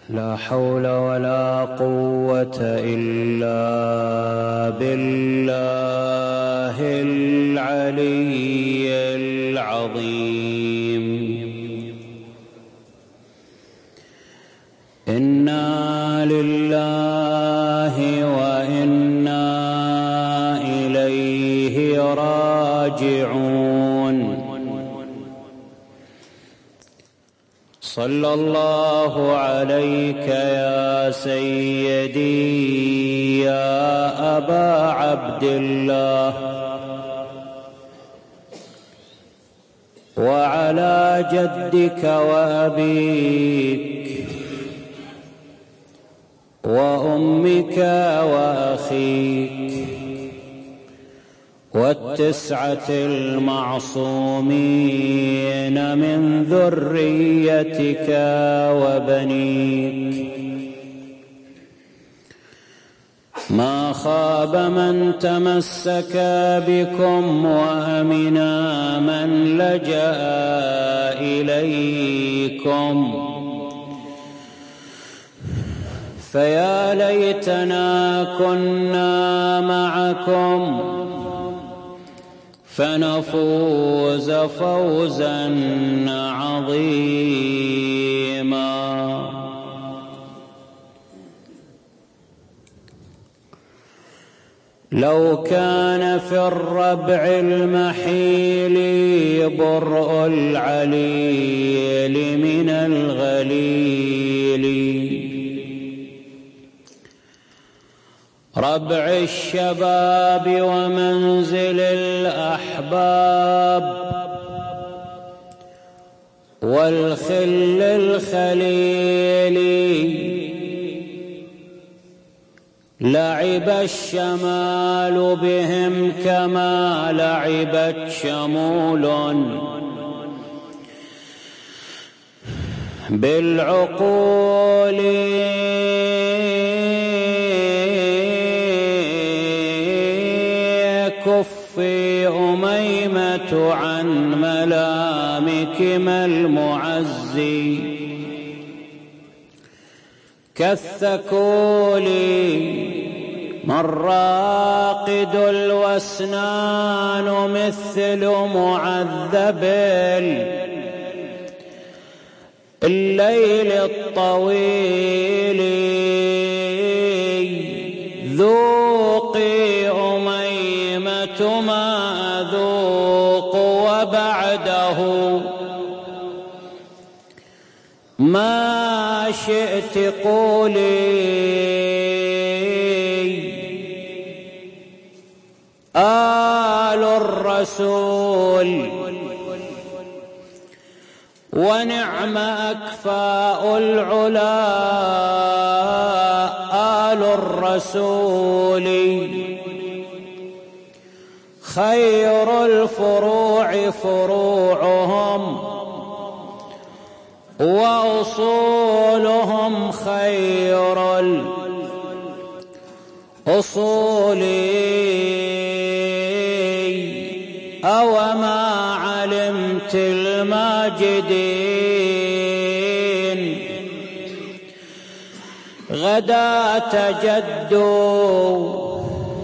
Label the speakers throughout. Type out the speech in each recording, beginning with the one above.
Speaker 1: لا حول ولا قوة إلا بالله العلي العظيم. إنا لله وإنا إليه راجعون. صلى الله عليك يا سيدي يا أبا عبد الله، وعلى جدك وأبيك وأمك وأخيك والتسعة المعصومين من ذريتك وبنيك. ما خاب من تمسك بكم وأمنا من لجأ إليكم، فيا ليتنا كنا معكم فنفوز فوزا عظيما. لو كان في الربع المحيل برء العليل من الغليل، ربع الشباب ومنزل الأحباب والخل الخليل، لعب الشمال بهم كما لعبت شمول بالعقول. كفي أميمة عن ملامكما المعزي كالثكول، مراقد الوسنان مثل معذب الليل الطويل. ذوقي أميمة ما أذوق وبعده ما شئت قولي. آل الرسول ونعم أكفاء العلا، آل الرسول خير الفروع فروعهم وأصولهم خير الأصول. أوما علمت الماجدين غدا تجدوا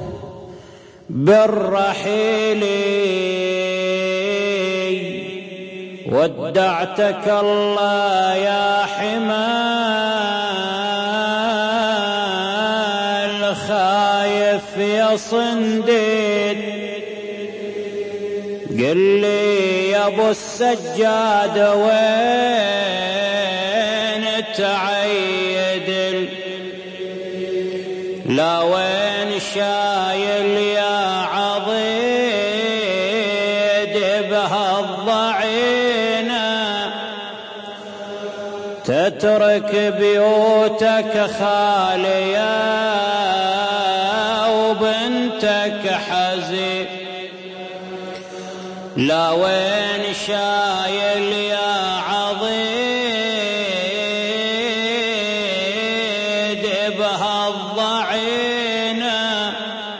Speaker 1: بالرحيل، ودعتك الله يا حمى الخايف يا صنديد. قل لي يا ابو السجاد وين تعيد، لا وين شايل يا عضيد بهالضعينة، تترك بيوتك خالية وبنتك حزين. لا وين شايل يا عضيد بهالضعينة،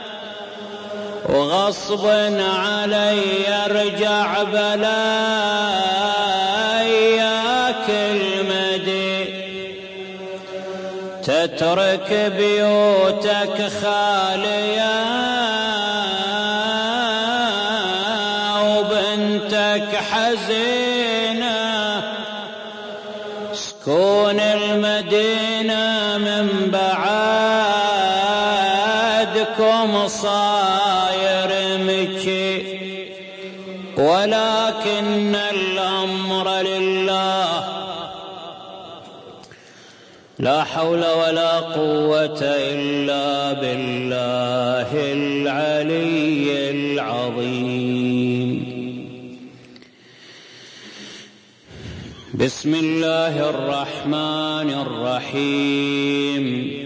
Speaker 1: وغصب علي ارجع بلاياك المدين. تترك بيوتك خالية وبنتك حزينة، سكون المدينة من بعدكم صاير مكي، ولكن الأمر لله، لا حول ولا قوة إلا بالله العلي العظيم. بسم الله الرحمن الرحيم.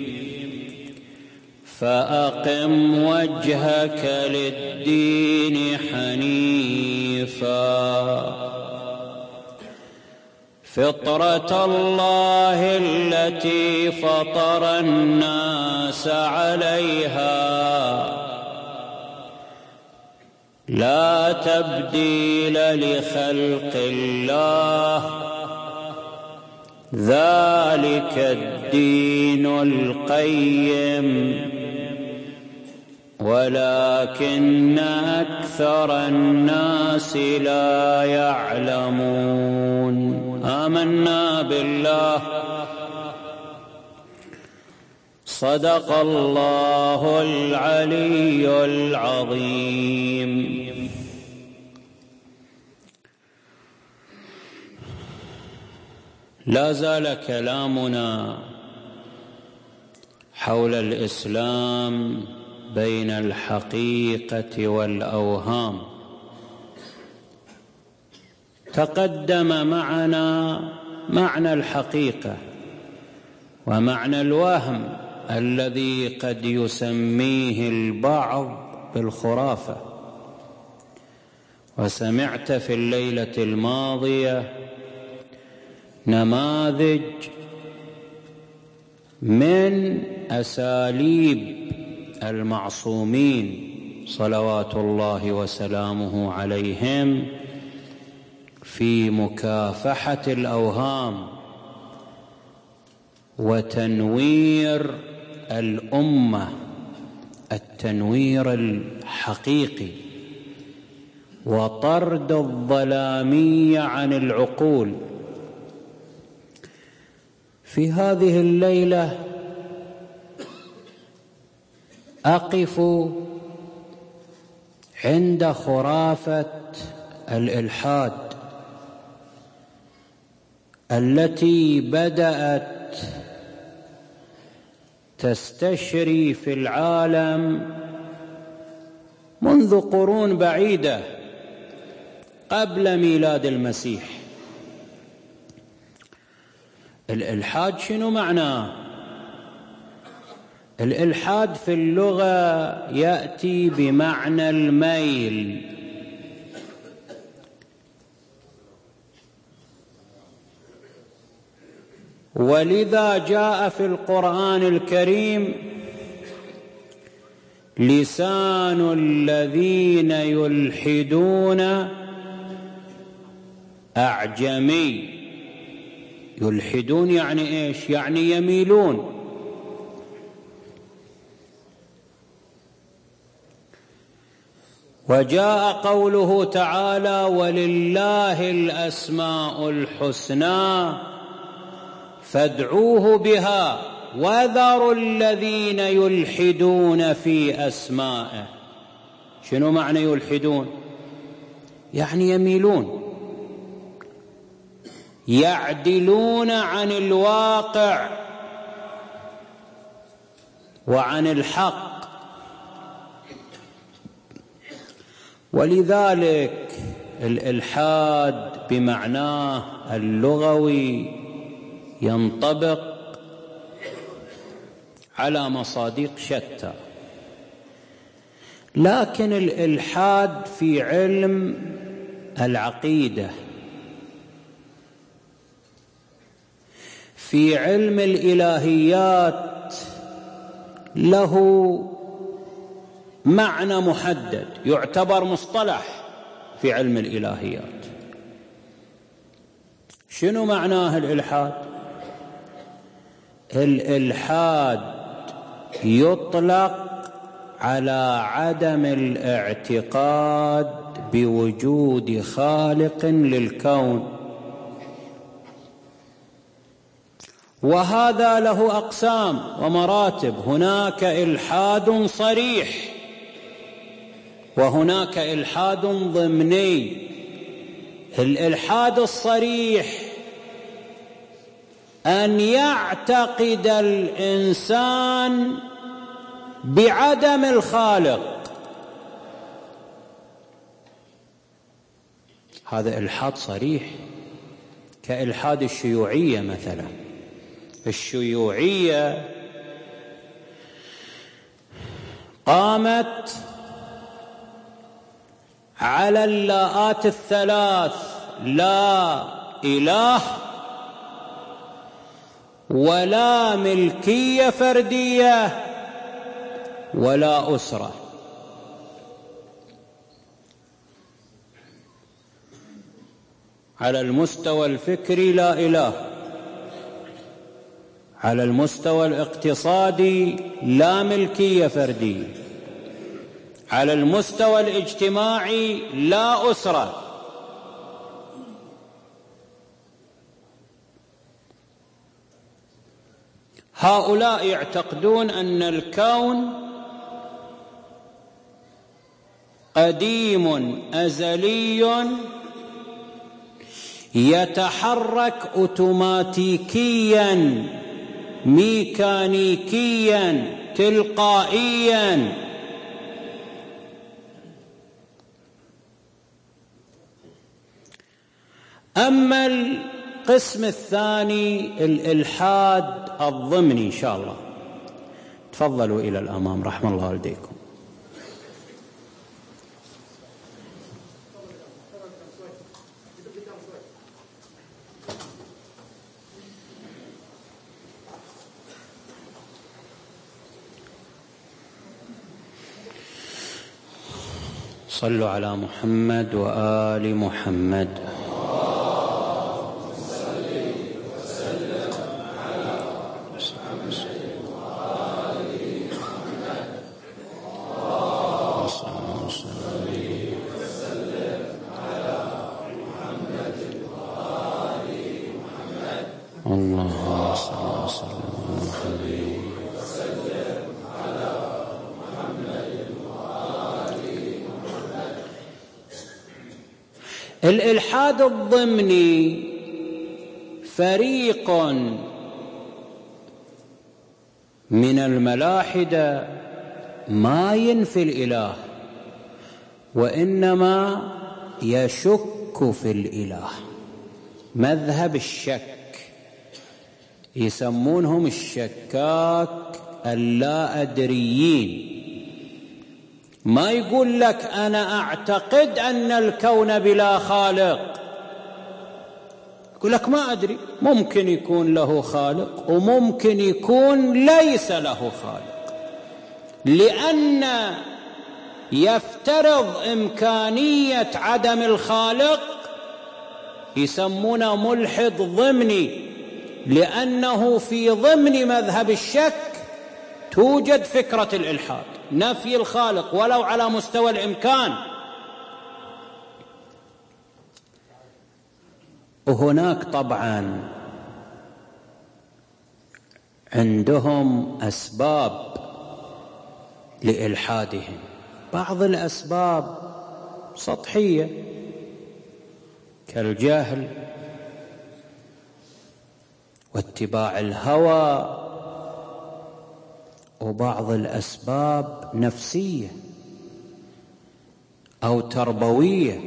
Speaker 1: فأقم وجهك للدين حنيفا، فطرة الله التي فطر الناس عليها، لا تبديل لخلق الله، ذلك الدين القيم، ولكن أكثر الناس لا يعلمون. آمنا بالله، صدق الله العلي العظيم. لا زال كلامنا حول الإسلام بين الحقيقة والأوهام. تقدم معنا معنى الحقيقة ومعنى الوهم الذي قد يسميه البعض بالخرافة، وسمعت في الليلة الماضية نماذج من أساليب المعصومين صلوات الله وسلامه عليهم في مكافحة الأوهام وتنوير الأمة التنوير الحقيقي، وطرد الظلامية عن العقول. في هذه الليلة أقف عند خرافة الإلحاد التي بدأت تستشري في العالم منذ قرون بعيدة قبل ميلاد المسيح. الإلحاد شنو معناه؟ الإلحاد في اللغة يأتي بمعنى الميل، ولذا جاء في القرآن الكريم لسان الذين يلحدون أعجمي. يلحدون يعني إيش؟ يعني يميلون. وجاء قوله تعالى ولله الأسماء الحسنى فادعوه بها وذروا الذين يلحدون في أسمائه. شنو معنى يلحدون؟ يعني يميلون، يعدلون عن الواقع وعن الحق. ولذلك الإلحاد بمعناه اللغوي ينطبق على مصادق شتى، لكن الإلحاد في علم العقيدة، في علم الإلهيات، له معنى محدد يعتبر مصطلح في علم الإلهيات. شنو معناه الإلحاد؟ الإلحاد يطلق على عدم الاعتقاد بوجود خالق للكون، وهذا له أقسام ومراتب. هناك إلحاد صريح وهناك إلحاد ضمني. الإلحاد الصريح أن يعتقد الإنسان بعدم الخالق، هذا إلحاد صريح، كإلحاد الشيوعية مثلا. الشيوعية قامت على اللاءات الثلاث: لا إله، ولا ملكية فردية، ولا أسرة. على المستوى الفكري لا إله، على المستوى الاقتصادي لا ملكية فردية، على المستوى الاجتماعي لا أسرة. هؤلاء يعتقدون أن الكون قديم أزلي يتحرك أوتوماتيكيا ميكانيكيا تلقائيا. أما القسم الثاني الإلحاد الضمني، إن شاء الله تفضلوا إلى الأمام رحم الله والديكم. صلوا على محمد وآل محمد. الإلحاد الضمني فريق من الملاحدة ما ينفي الإله، وإنما يشك في الإله، مذهب الشك، يسمونهم الشكاك اللا أدريين. ما يقول لك أنا أعتقد أن الكون بلا خالق، يقول لك ما أدري، ممكن يكون له خالق وممكن يكون ليس له خالق، لأن يفترض إمكانية عدم الخالق يسمونه ملحد ضمني، لأنه في ضمن مذهب الشك توجد فكرة الإلحاد، نفي الخالق ولو على مستوى الإمكان. وهناك طبعا عندهم أسباب لإلحادهم، بعض الأسباب سطحية كالجهل واتباع الهوى، وبعض الأسباب نفسية أو تربوية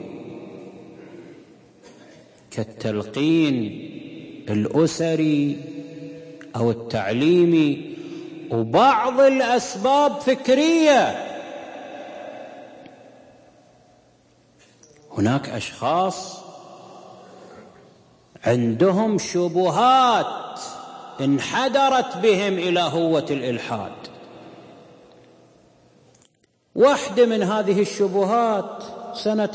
Speaker 1: كالتلقين الأسري أو التعليمي، وبعض الأسباب فكرية. هناك أشخاص عندهم شبهات انحدرت بهم إلى هوة الإلحاد. واحدة من هذه الشبهات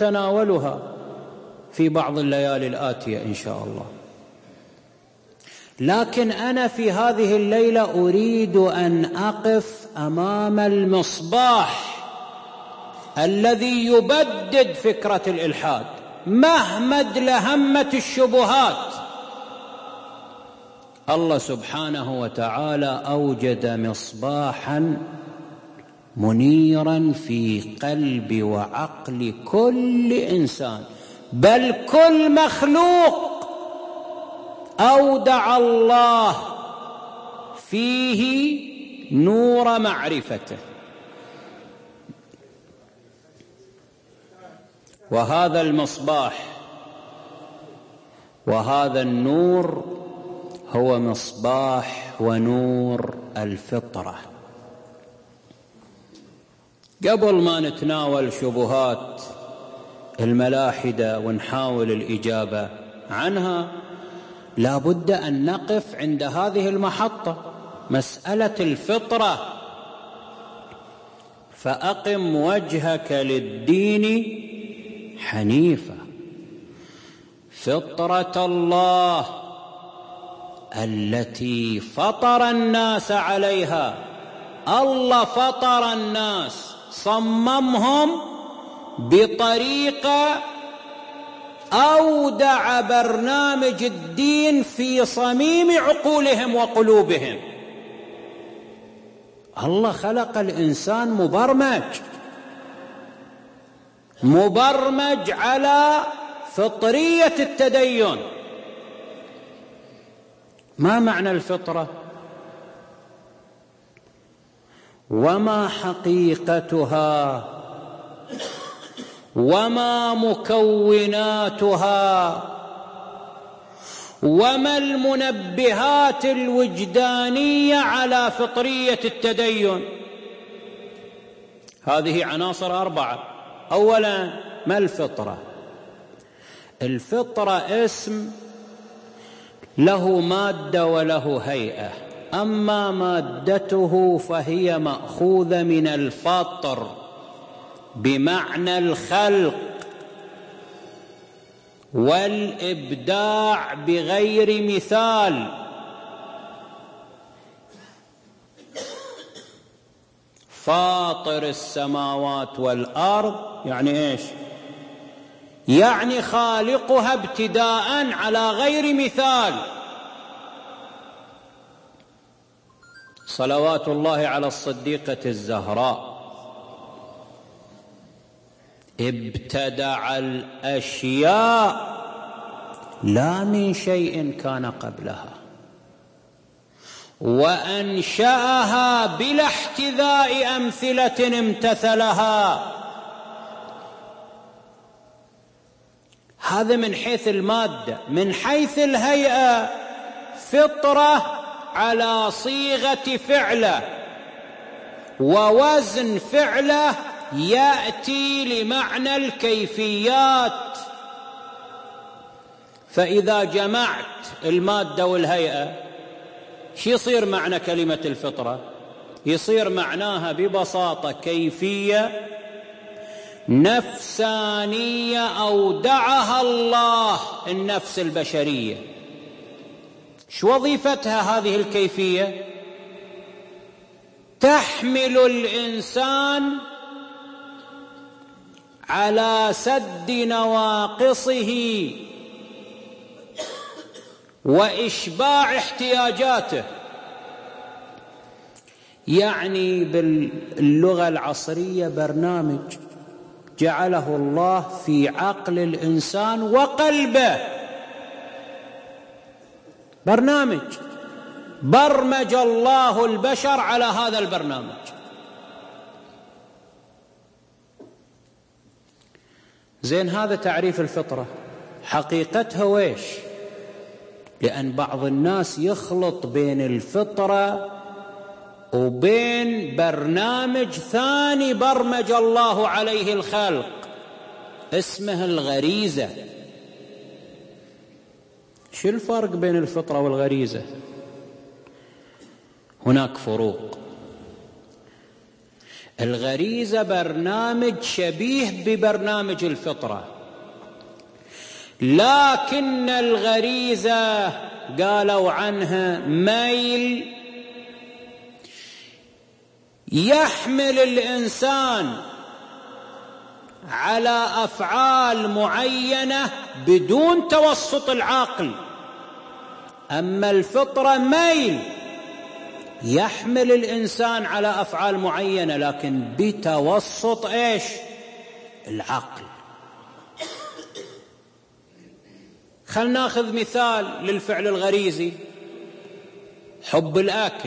Speaker 1: سنتناولها في بعض الليالي الآتية إن شاء الله. لكن أنا في هذه الليلة أريد أن أقف أمام المصباح الذي يبدد فكرة الإلحاد مهما ادلهمت الشبهات. الله سبحانه وتعالى أوجد مصباحا منيرا في قلب وعقل كل إنسان، بل كل مخلوق أودع الله فيه نور معرفته. وهذا المصباح وهذا النور هو مصباح ونور الفطرة. قبل ما نتناول شبهات الملاحدة ونحاول الإجابة عنها، لا بد أن نقف عند هذه المحطة، مسألة الفطرة. فأقم وجهك للدين حنيفا فطرة الله التي فطر الناس عليها. الله فطر الناس، صممهم بطريقة أودع برنامج الدين في صميم عقولهم وقلوبهم. الله خلق الإنسان مبرمج على فطرية التدين. ما معنى الفطرة؟ وما حقيقتها؟ وما مكوناتها؟ وما المنبهات الوجدانية على فطرية التدين؟ هذه عناصر 4. أولا، ما الفطرة؟ الفطرة اسم له مادة وله هيئة. أما مادته فهي مأخوذة من الفطر بمعنى الخلق والإبداع بغير مثال. فاطر السماوات والأرض يعني إيش؟ يعني خالقها ابتداء على غير مثال. صلوات الله على الصديقة الزهراء، ابتدع الأشياء لا من شيء كان قبلها، وأنشأها بلا احتذاء أمثلة امتثلها. هذا من حيث المادة. من حيث الهيئة، فطرة على صيغة فعله، ووزن فعله يأتي لمعنى الكيفيات. فإذا جمعت المادة والهيئة، شو يصير معنى كلمة الفطرة؟ يصير معناها ببساطة كيفية نفسانية أودعها الله النفس البشرية. شو وظيفتها هذه الكيفية؟ تحمل الإنسان على سد نواقصه وإشباع احتياجاته. يعني باللغة العصرية برنامج جعله الله في عقل الإنسان وقلبه. برنامج برمج الله البشر على هذا البرنامج. زين، هذا تعريف الفطرة. حقيقتها ويش؟ لأن بعض الناس يخلط بين الفطرة وبين برنامج ثاني برمج الله عليه الخلق اسمه الغريزة. شو الفرق بين الفطرة والغريزة؟ هناك فروق. الغريزة برنامج شبيه ببرنامج الفطرة، لكن الغريزة قالوا عنها ميل يحمل الإنسان على أفعال معينة بدون توسط العقل. أما الفطرة ميل يحمل الإنسان على أفعال معينة لكن بتوسط إيش؟ العقل. خلنا ناخذ مثال للفعل الغريزي، حب الأكل،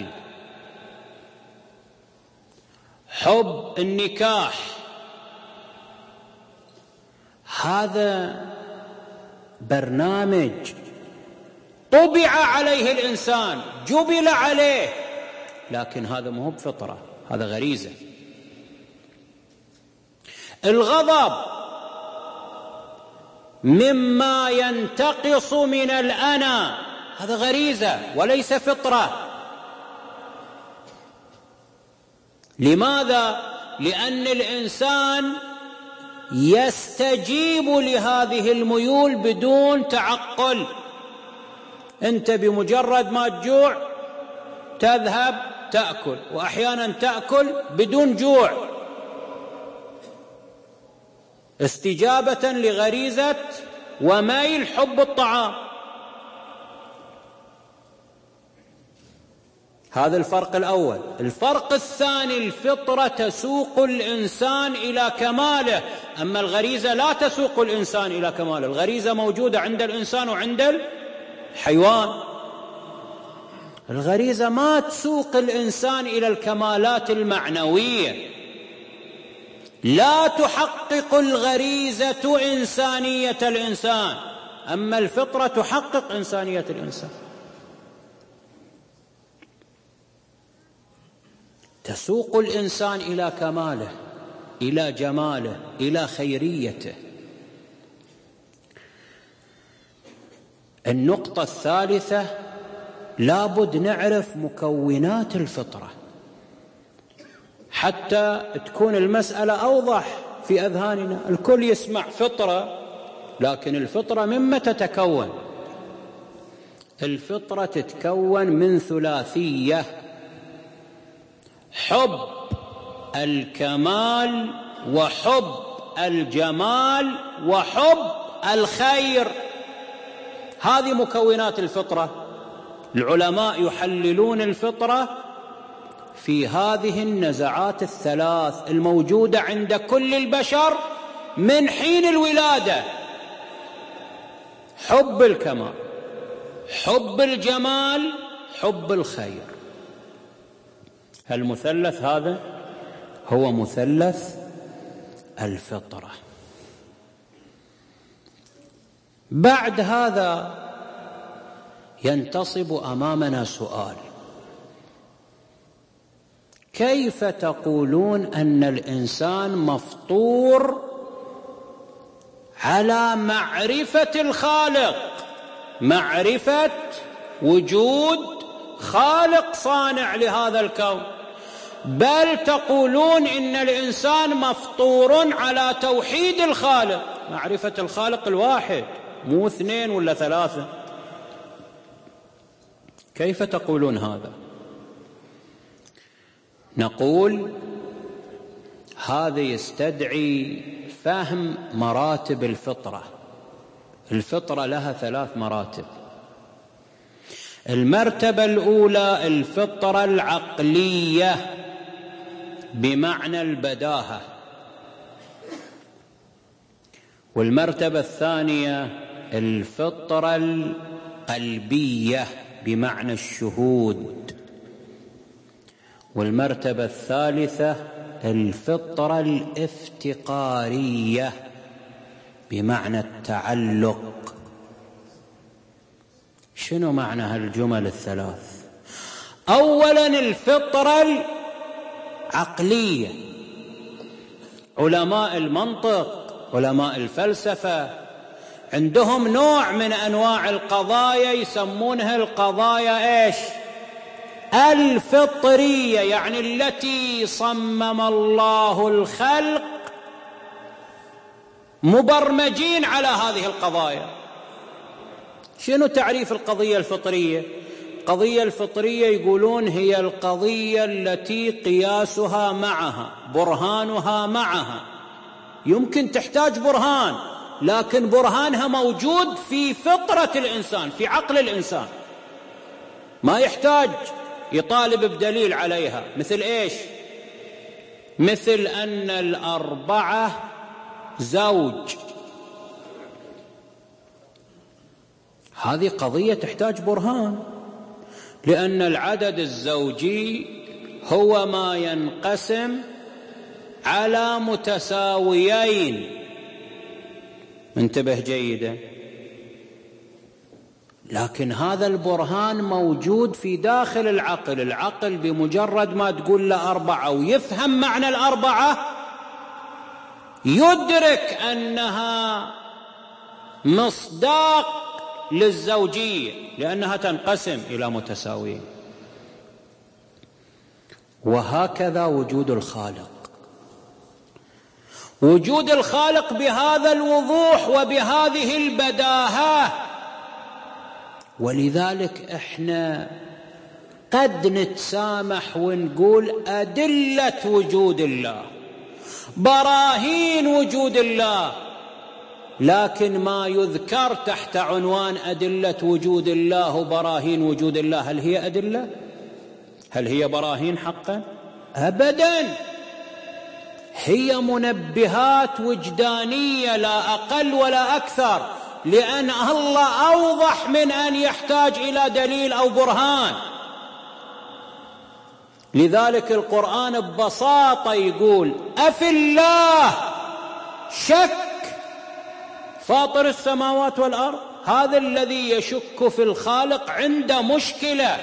Speaker 1: حب النكاح. هذا برنامج طبع عليه الإنسان، جبل عليه، لكن هذا مو بفطرة، هذا غريزة. الغضب مما ينتقص من الأنا، هذا غريزة وليس فطرة. لماذا؟ لأن الإنسان يستجيب لهذه الميول بدون تعقل. أنت بمجرد ما تجوع تذهب تأكل، وأحيانا تأكل بدون جوع، استجابة لغريزة وميل حب الطعام. هذا الفرق الأول. الفرق الثاني، الفطرة تسوق الإنسان إلى كماله، أما الغريزة لا تسوق الإنسان إلى كماله. الغريزة موجودة عند الإنسان وعند الحيوان، الغريزة ما تسوق الإنسان إلى الكمالات المعنوية. لا تحقق الغريزة إنسانية الإنسان، أما الفطرة تحقق إنسانية الإنسان، تسوق الإنسان إلى كماله، إلى جماله، إلى خيريته. النقطة الثالثة، لابد نعرف مكونات الفطرة حتى تكون المسألة أوضح في أذهاننا. الكل يسمع فطرة، لكن الفطرة مما تتكون؟ الفطرة تتكون من ثلاثية: حب الكمال، وحب الجمال، وحب الخير. هذه مكونات الفطرة. العلماء يحللون الفطرة في هذه النزعات الثلاث الموجودة عند كل البشر من حين الولادة: حب الكمال، حب الجمال، حب الخير. المثلث هذا هو مثلث الفطرة. بعد هذا ينتصب أمامنا سؤال: كيف تقولون أن الإنسان مفطور على معرفة الخالق، معرفة وجود خالق صانع لهذا الكون، بل تقولون إن الإنسان مفطور على توحيد الخالق، معرفة الخالق الواحد مو 2 ولا 3. كيف تقولون هذا؟ نقول هذا يستدعي فهم مراتب الفطرة. الفطرة لها 3 مراتب. المرتبة الأولى الفطرة العقلية بمعنى البداهة، والمرتبة الثانية الفطرة القلبية بمعنى الشهود، والمرتبة الثالثة الفطرة الافتقارية بمعنى التعلق. شنو معنى هالجمل الثلاث؟ أولا الفطرة العقلية، علماء المنطق، علماء الفلسفة، عندهم نوع من أنواع القضايا يسمونها القضايا إيش؟ الفطرية، يعني التي صمم الله الخلق مبرمجين على هذه القضايا. شنو تعريف القضية الفطرية؟ القضية الفطرية يقولون هي القضية التي قياسها معها، برهانها معها، يمكن تحتاج برهان، لكن برهانها موجود في فطرة الإنسان، في عقل الإنسان، ما يحتاج يطالب بدليل عليها. مثل إيش؟ مثل أن الأربعة زوج، هذه قضية تحتاج برهان، لأن العدد الزوجي هو ما ينقسم على متساويين. انتبه جيدا. لكن هذا البرهان موجود في داخل العقل. العقل بمجرد ما تقول له أربعة ويفهم معنى الأربعة يدرك أنها مصداق للزوجية، لأنها تنقسم إلى متساويين. وهكذا وجود الخالق، وجود الخالق بهذا الوضوح وبهذه البداهة. ولذلك احنا قد نتسامح ونقول أدلة وجود الله، براهين وجود الله، لكن ما يذكر تحت عنوان أدلة وجود الله وبراهين وجود الله، هل هي أدلة؟ هل هي براهين حقا؟ أبدا، هي منبهات وجدانية لا أقل ولا أكثر، لأن الله أوضح من أن يحتاج إلى دليل أو برهان. لذلك القرآن ببساطة يقول: أفي الله شك فاطر السماوات والأرض. هذا الذي يشك في الخالق عنده مشكلة.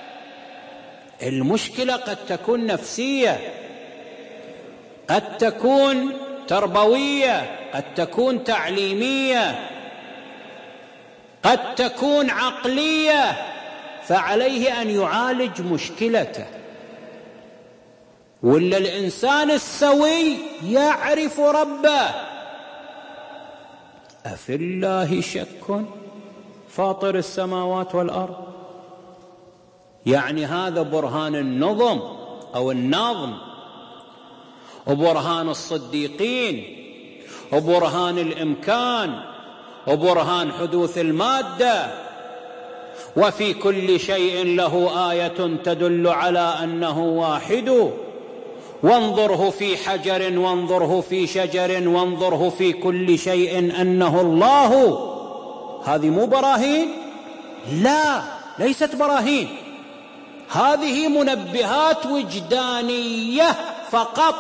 Speaker 1: المشكلة قد تكون نفسية، قد تكون تربوية، قد تكون تعليمية، قد تكون عقلية، فعليه أن يعالج مشكلته. ولا الإنسان السوي يعرف ربه. أفي الله شك فاطر السماوات والأرض، يعني هذا برهان النظم أو النظم، وبرهان الصديقين، وبرهان الإمكان، وبرهان حدوث المادة. وفي كل شيء له آية تدل على أنه واحد، وانظره في حجر، وانظره في شجر، وانظره في كل شيء أنه الله. هذه مو براهين؟ لا، ليست براهين، هذه منبهات وجدانية فقط،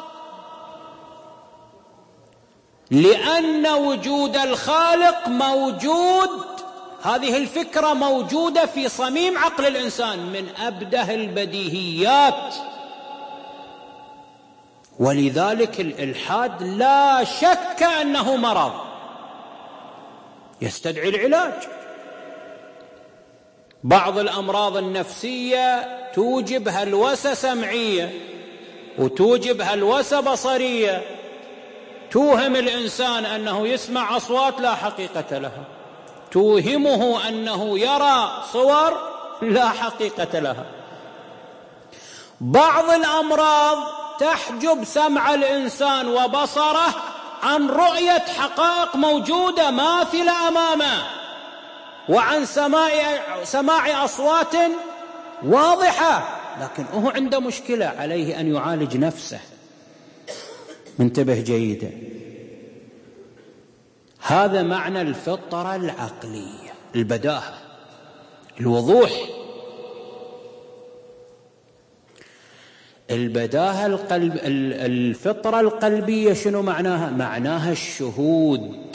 Speaker 1: لأن وجود الخالق موجود، هذه الفكرة موجودة في صميم عقل الإنسان من أبده البديهيات. ولذلك الإلحاد لا شك أنه مرض يستدعي العلاج. بعض الأمراض النفسية توجب هلوسة سمعية وتوجب هلوسة بصرية، توهم الإنسان أنه يسمع أصوات لا حقيقة لها، توهمه أنه يرى صور لا حقيقة لها. بعض الأمراض تحجب سمع الإنسان وبصره عن رؤية حقائق موجودة ماثلة أمامه، وعن سماع أصوات واضحة، لكن هو عنده مشكلة، عليه أن يعالج نفسه. منتبه جيدا. هذا معنى الفطرة العقلية، البداهة، الوضوح. البداهة الفطرة القلبية شنو معناها؟ معناها الشهود.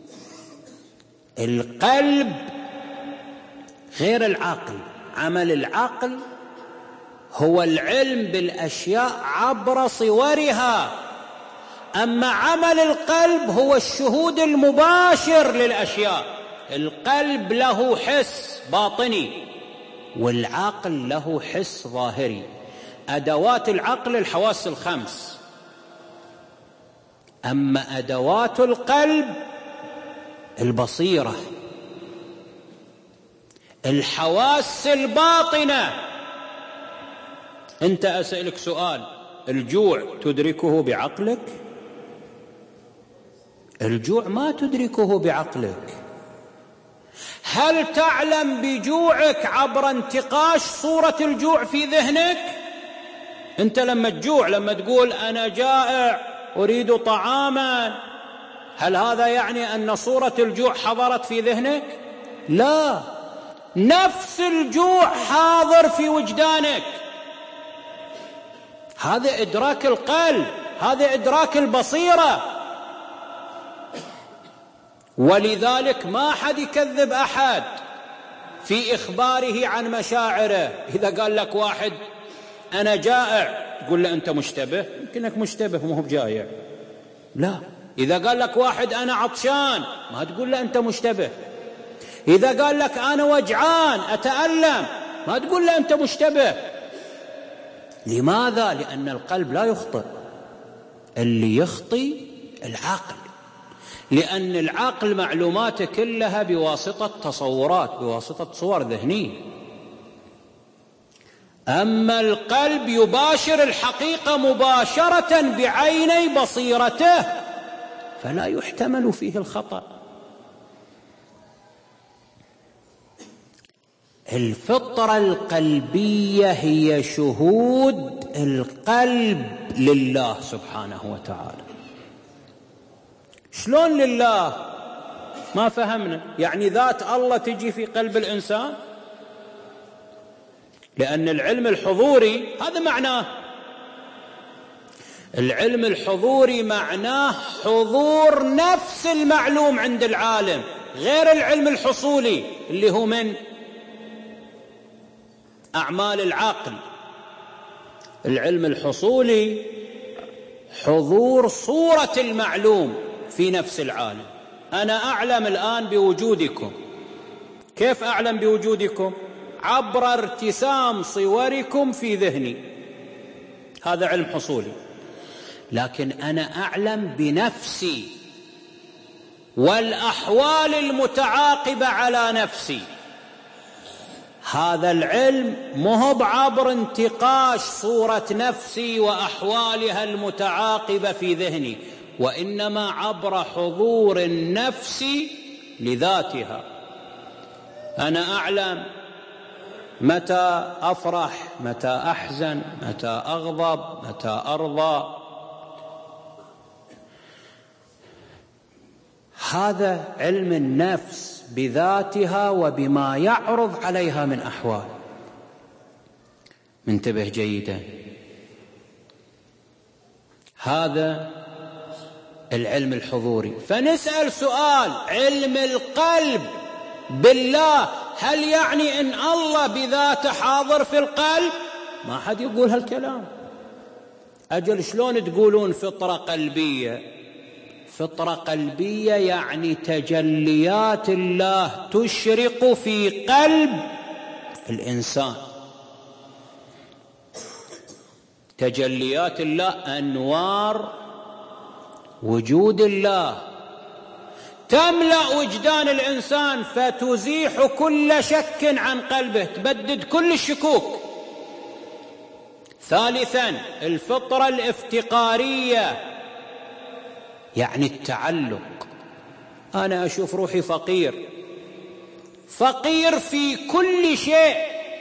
Speaker 1: القلب غير العقل. عمل العقل هو العلم بالأشياء عبر صورها، أما عمل القلب هو الشهود المباشر للأشياء. القلب له حس باطني والعقل له حس ظاهري. أدوات العقل الحواس الخمس، أما أدوات القلب البصيرة الحواس الباطنة. أنت أسألك سؤال: الجوع تدركه بعقلك؟ الجوع ما تدركه بعقلك. هل تعلم بجوعك عبر انتقاش صورة الجوع في ذهنك؟ أنت لما تجوع، لما تقول أنا جائع أريد طعاما، هل هذا يعني أن صورة الجوع حضرت في ذهنك؟ لا، نفس الجوع حاضر في وجدانك. هذا إدراك القلب، هذا إدراك البصيرة. ولذلك ما أحد يكذب أحد في إخباره عن مشاعره. إذا قال لك واحد أنا جائع، تقول له أنت مشتبه، يمكنك مشتبه مو بجائع. لا، إذا قال لك واحد أنا عطشان، ما تقول له أنت مشتبه. إذا قال لك أنا وجعان أتألم، ما تقول له أنت مشتبه. لماذا؟ لأن القلب لا يخطئ، اللي يخطي العقل، لأن العقل معلوماته كلها بواسطة تصورات، بواسطة صور ذهنية. أما القلب يباشر الحقيقة مباشرة بعيني بصيرته، فلا يحتمل فيه الخطأ. الفطرة القلبية هي شهود القلب لله سبحانه وتعالى. شلون لله؟ ما فهمنا. يعني ذات الله تجي في قلب الإنسان؟ لأن العلم الحضوري هذا معناه، العلم الحضوري معناه حضور نفس المعلوم عند العالم، غير العلم الحصولي اللي هو من أعمال العقل. العلم الحصولي حضور صورة المعلوم في نفس العالم. أنا أعلم الآن بوجودكم. كيف أعلم بوجودكم؟ عبر ارتسام صوركم في ذهني، هذا علم حصولي. لكن أنا أعلم بنفسي والأحوال المتعاقبة على نفسي. هذا العلم مو عبر انتقاش صورة نفسي وأحوالها المتعاقبة في ذهني، وإنما عبر حضور النفس لذاتها. أنا أعلم متى أفرح، متى أحزن، متى أغضب، متى أرضى. هذا علم النفس بذاتها وبما يعرض عليها من أحوال. منتبه جيدا، هذا العلم الحضوري. فنسأل سؤال: علم القلب بالله، هل يعني إن الله بذاته حاضر في القلب؟ ما حد يقول هالكلام. أجل شلون تقولون فطرة قلبية؟ فطرة قلبية يعني تجليات الله تشرق في قلب الإنسان. تجليات الله أنوار وجود الله تملأ وجدان الإنسان، فتزيح كل شك عن قلبه، تبدد كل الشكوك. ثالثا، الفطرة الافتقارية، يعني التعلق. أنا أشوف روحي فقير، فقير في كل شيء.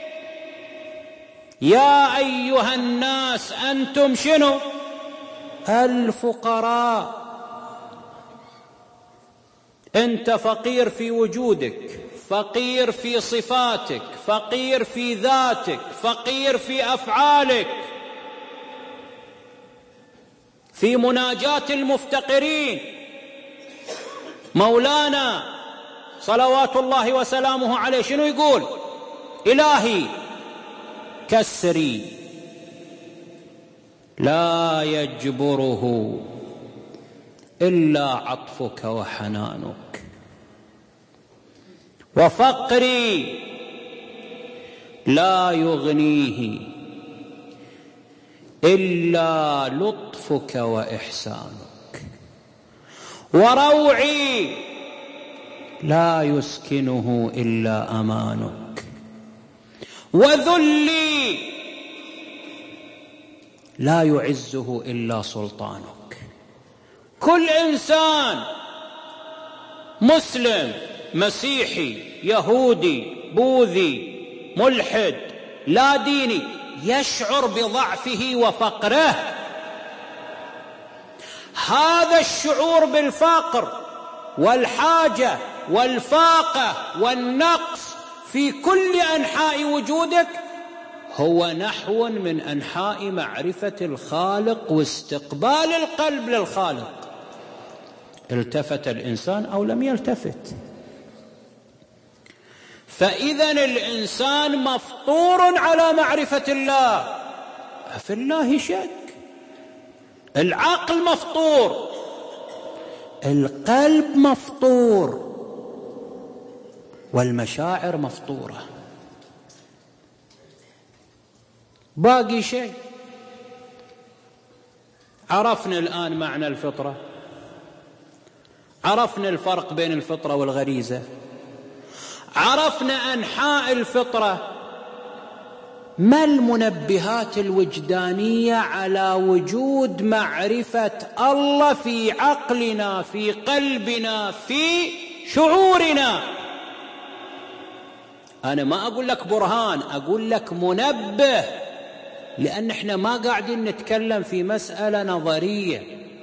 Speaker 1: يا أيها الناس أنتم شنو؟ الفقراء. أنت فقير في وجودك، فقير في صفاتك، فقير في ذاتك، فقير في أفعالك. في مناجاة المفتقرين مولانا صلوات الله وسلامه عليه شنو يقول؟ إلهي كسري لا يجبره إلا عطفك وحنانك، وفقري لا يغنيه إلا لطفك وإحسانك، وروعي لا يسكنه إلا أمانك، وذلي لا يعزه إلا سلطانك. كل إنسان مسلم، مسيحي، يهودي، بوذي، ملحد، لا ديني، يشعر بضعفه وفقره. هذا الشعور بالفقر والحاجة والفاقة والنقص في كل أنحاء وجودك هو نحو من أنحاء معرفة الخالق واستقبال القلب للخالق. التفت الإنسان أو لم يلتفت. فإذا الإنسان مفطور على معرفة الله، أفي الله شك. العقل مفطور، القلب مفطور، والمشاعر مفطورة. باقي شيء. عرفنا الآن معنى الفطرة، عرفنا الفرق بين الفطرة والغريزة، عرفنا أنحاء الفطرة. ما المنبهات الوجدانية على وجود معرفة الله في عقلنا، في قلبنا، في شعورنا؟ أنا ما أقول لك برهان، أقول لك منبه، لأن احنا ما قاعدين نتكلم في مسألة نظرية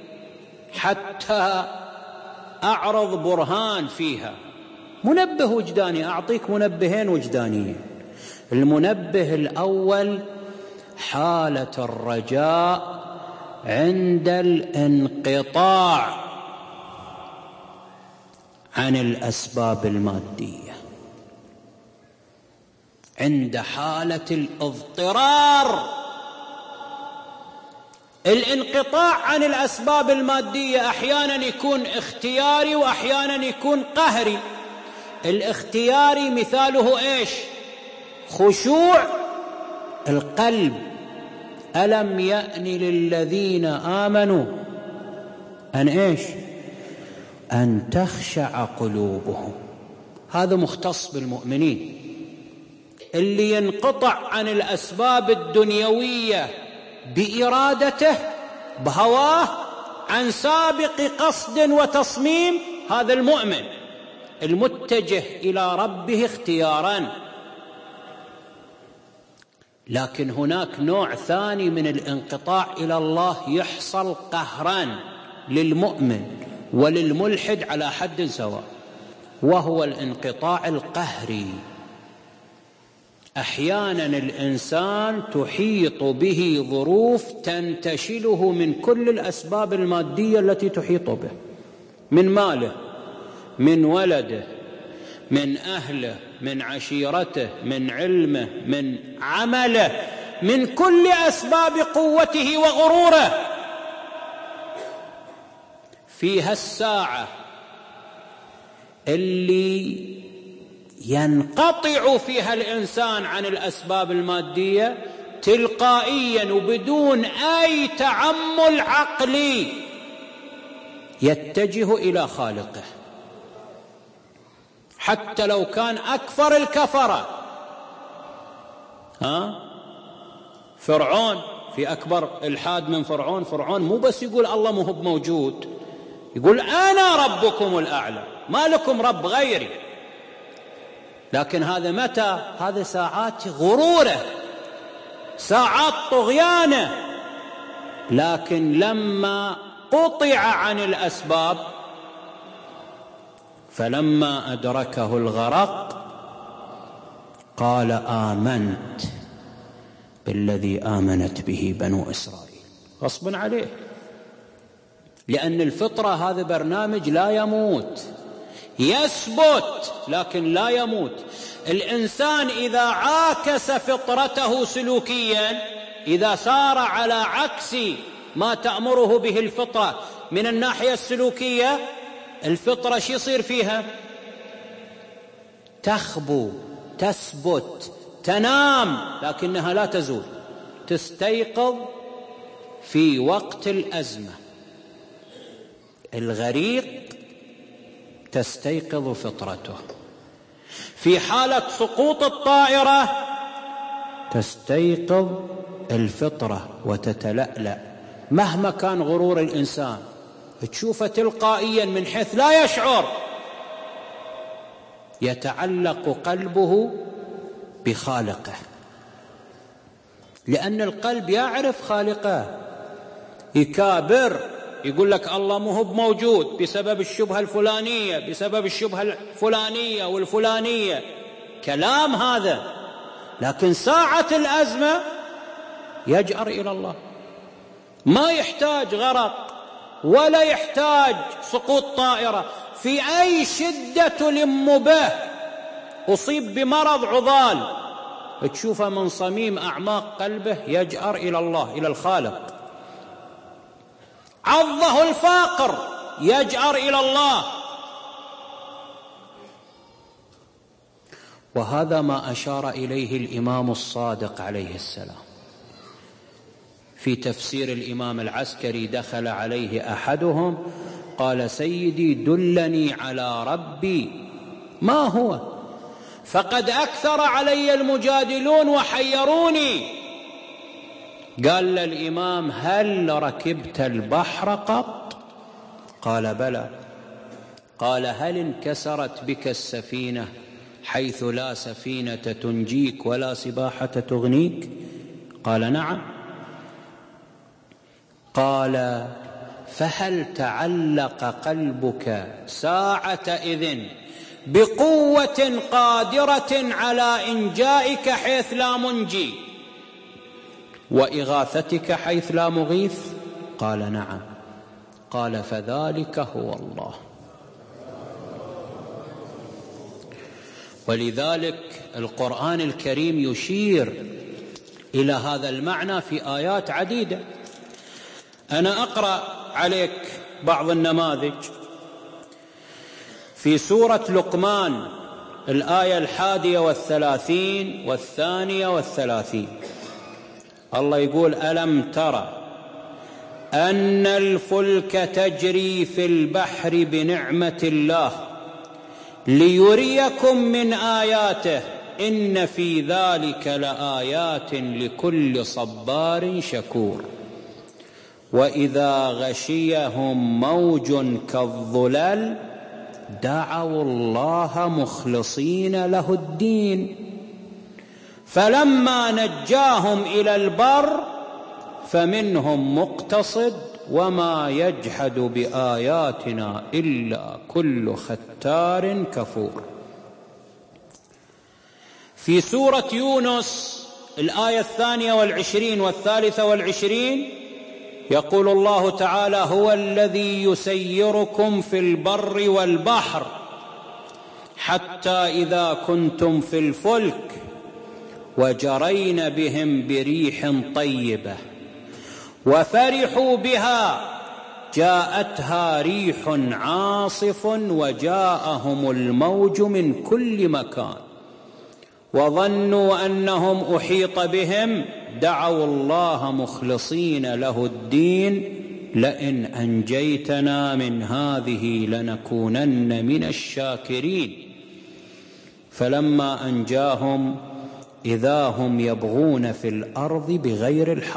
Speaker 1: حتى أعرض برهان فيها. منبه وجداني. أعطيك منبهين وجدانيين. المنبه الأول حالة الرجاء عند الانقطاع عن الأسباب المادية، عند حالة الاضطرار. الانقطاع عن الأسباب المادية أحيانا يكون اختياري وأحيانا يكون قهري. الاختياري مثاله إيش؟ خشوع القلب. ألم يأن للذين آمنوا أن إيش؟ أن تخشع قلوبهم. هذا مختص بالمؤمنين. اللي ينقطع عن الأسباب الدنيوية بإرادته، بهواه، عن سابق قصد وتصميم، هذا المؤمن المتجه إلى ربه اختيارا. لكن هناك نوع ثاني من الانقطاع إلى الله يحصل قهرا للمؤمن وللملحد على حد سواء، وهو الانقطاع القهري. أحيانا الإنسان تحيط به ظروف تنتشله من كل الأسباب المادية التي تحيط به، من ماله، من ولده، من أهله، من عشيرته، من علمه، من عمله، من كل أسباب قوته وغروره. فيها الساعة اللي ينقطع فيها الإنسان عن الأسباب المادية تلقائيا وبدون أي تعمل عقلي، يتجه إلى خالقه، حتى لو كان أكفر الكفرة. فرعون، في أكبر الحاد من فرعون. فرعون مو بس يقول الله مو هو موجود، يقول أنا ربكم الأعلى، ما لكم رب غيري. لكن هذا متى؟ هذا ساعات غروره، ساعات طغيانه. لكن لما قطع عن الأسباب، فلما أدركه الغرق قال آمنت بالذي آمنت به بنو إسرائيل، غصبا عليه. لأن الفطرة هذا برنامج لا يموت، يثبت لكن لا يموت. الإنسان إذا عاكس فطرته سلوكيا، إذا سار على عكس ما تأمره به الفطرة من الناحية السلوكية، الفطرة شو يصير فيها؟ تخبو، تثبت، تنام، لكنها لا تزول، تستيقظ في وقت الأزمة. الغريق تستيقظ فطرته. في حالة سقوط الطائرة تستيقظ الفطرة وتتلألأ. مهما كان غرور الإنسان تشوفه تلقائيا من حيث لا يشعر يتعلق قلبه بخالقه، لأن القلب يعرف خالقه. يكابر يقول لك الله مو هو موجود بسبب الشبهة الفلانية، بسبب الشبهة الفلانية والفلانية، كلام هذا. لكن ساعة الأزمة يجأر إلى الله، ما يحتاج غرق ولا يحتاج سقوط طائرة. في أي شدة تلم به، أصيب بمرض عضال، تشوفه من صميم أعماق قلبه يجأر إلى الله، إلى الخالق. عضه الفاقر يجأر إلى الله. وهذا ما أشار إليه الإمام الصادق عليه السلام في تفسير الإمام العسكري. دخل عليه أحدهم قال: سيدي دلني على ربي ما هو، فقد أكثر علي المجادلون وحيروني. قال للإمام: هل ركبت البحر قط؟ قال: بلى. قال: هل انكسرت بك السفينة حيث لا سفينة تنجيك ولا سباحة تغنيك؟ قال: نعم. قال: فهل تعلق قلبك ساعة إذن بقوة قادرة على إنجائك حيث لا منجي وإغاثتك حيث لا مغيث؟ قال: نعم. قال: فذلك هو الله. ولذلك القرآن الكريم يشير إلى هذا المعنى في آيات عديدة. أنا أقرأ عليك بعض النماذج. في سورة لقمان الآية 31 و32 الله يقول: ألم ترى أن الفلك تجري في البحر بنعمة الله ليريكم من آياته إن في ذلك لآيات لكل صبار شكور. وإذا غشيهم موج كالظلال دعوا الله مخلصين له الدين فلما نجاهم إلى البر فمنهم مقتصد وما يجحد بآياتنا إلا كل ختار كفور. في سورة يونس الآية 22 و23 يقول الله تعالى: هو الذي يسيركم في البر والبحر حتى إذا كنتم في الفلك وجرين بهم بريح طيبة وفرحوا بها جاءتها ريح عاصف وجاءهم الموج من كل مكان وظنوا أنهم أحيط بهم دعوا الله مخلصين له الدين لئن أنجيتنا من هذه لنكونن من الشاكرين فلما أنجاهم إذا هم يبغون في الأرض بغير الحق.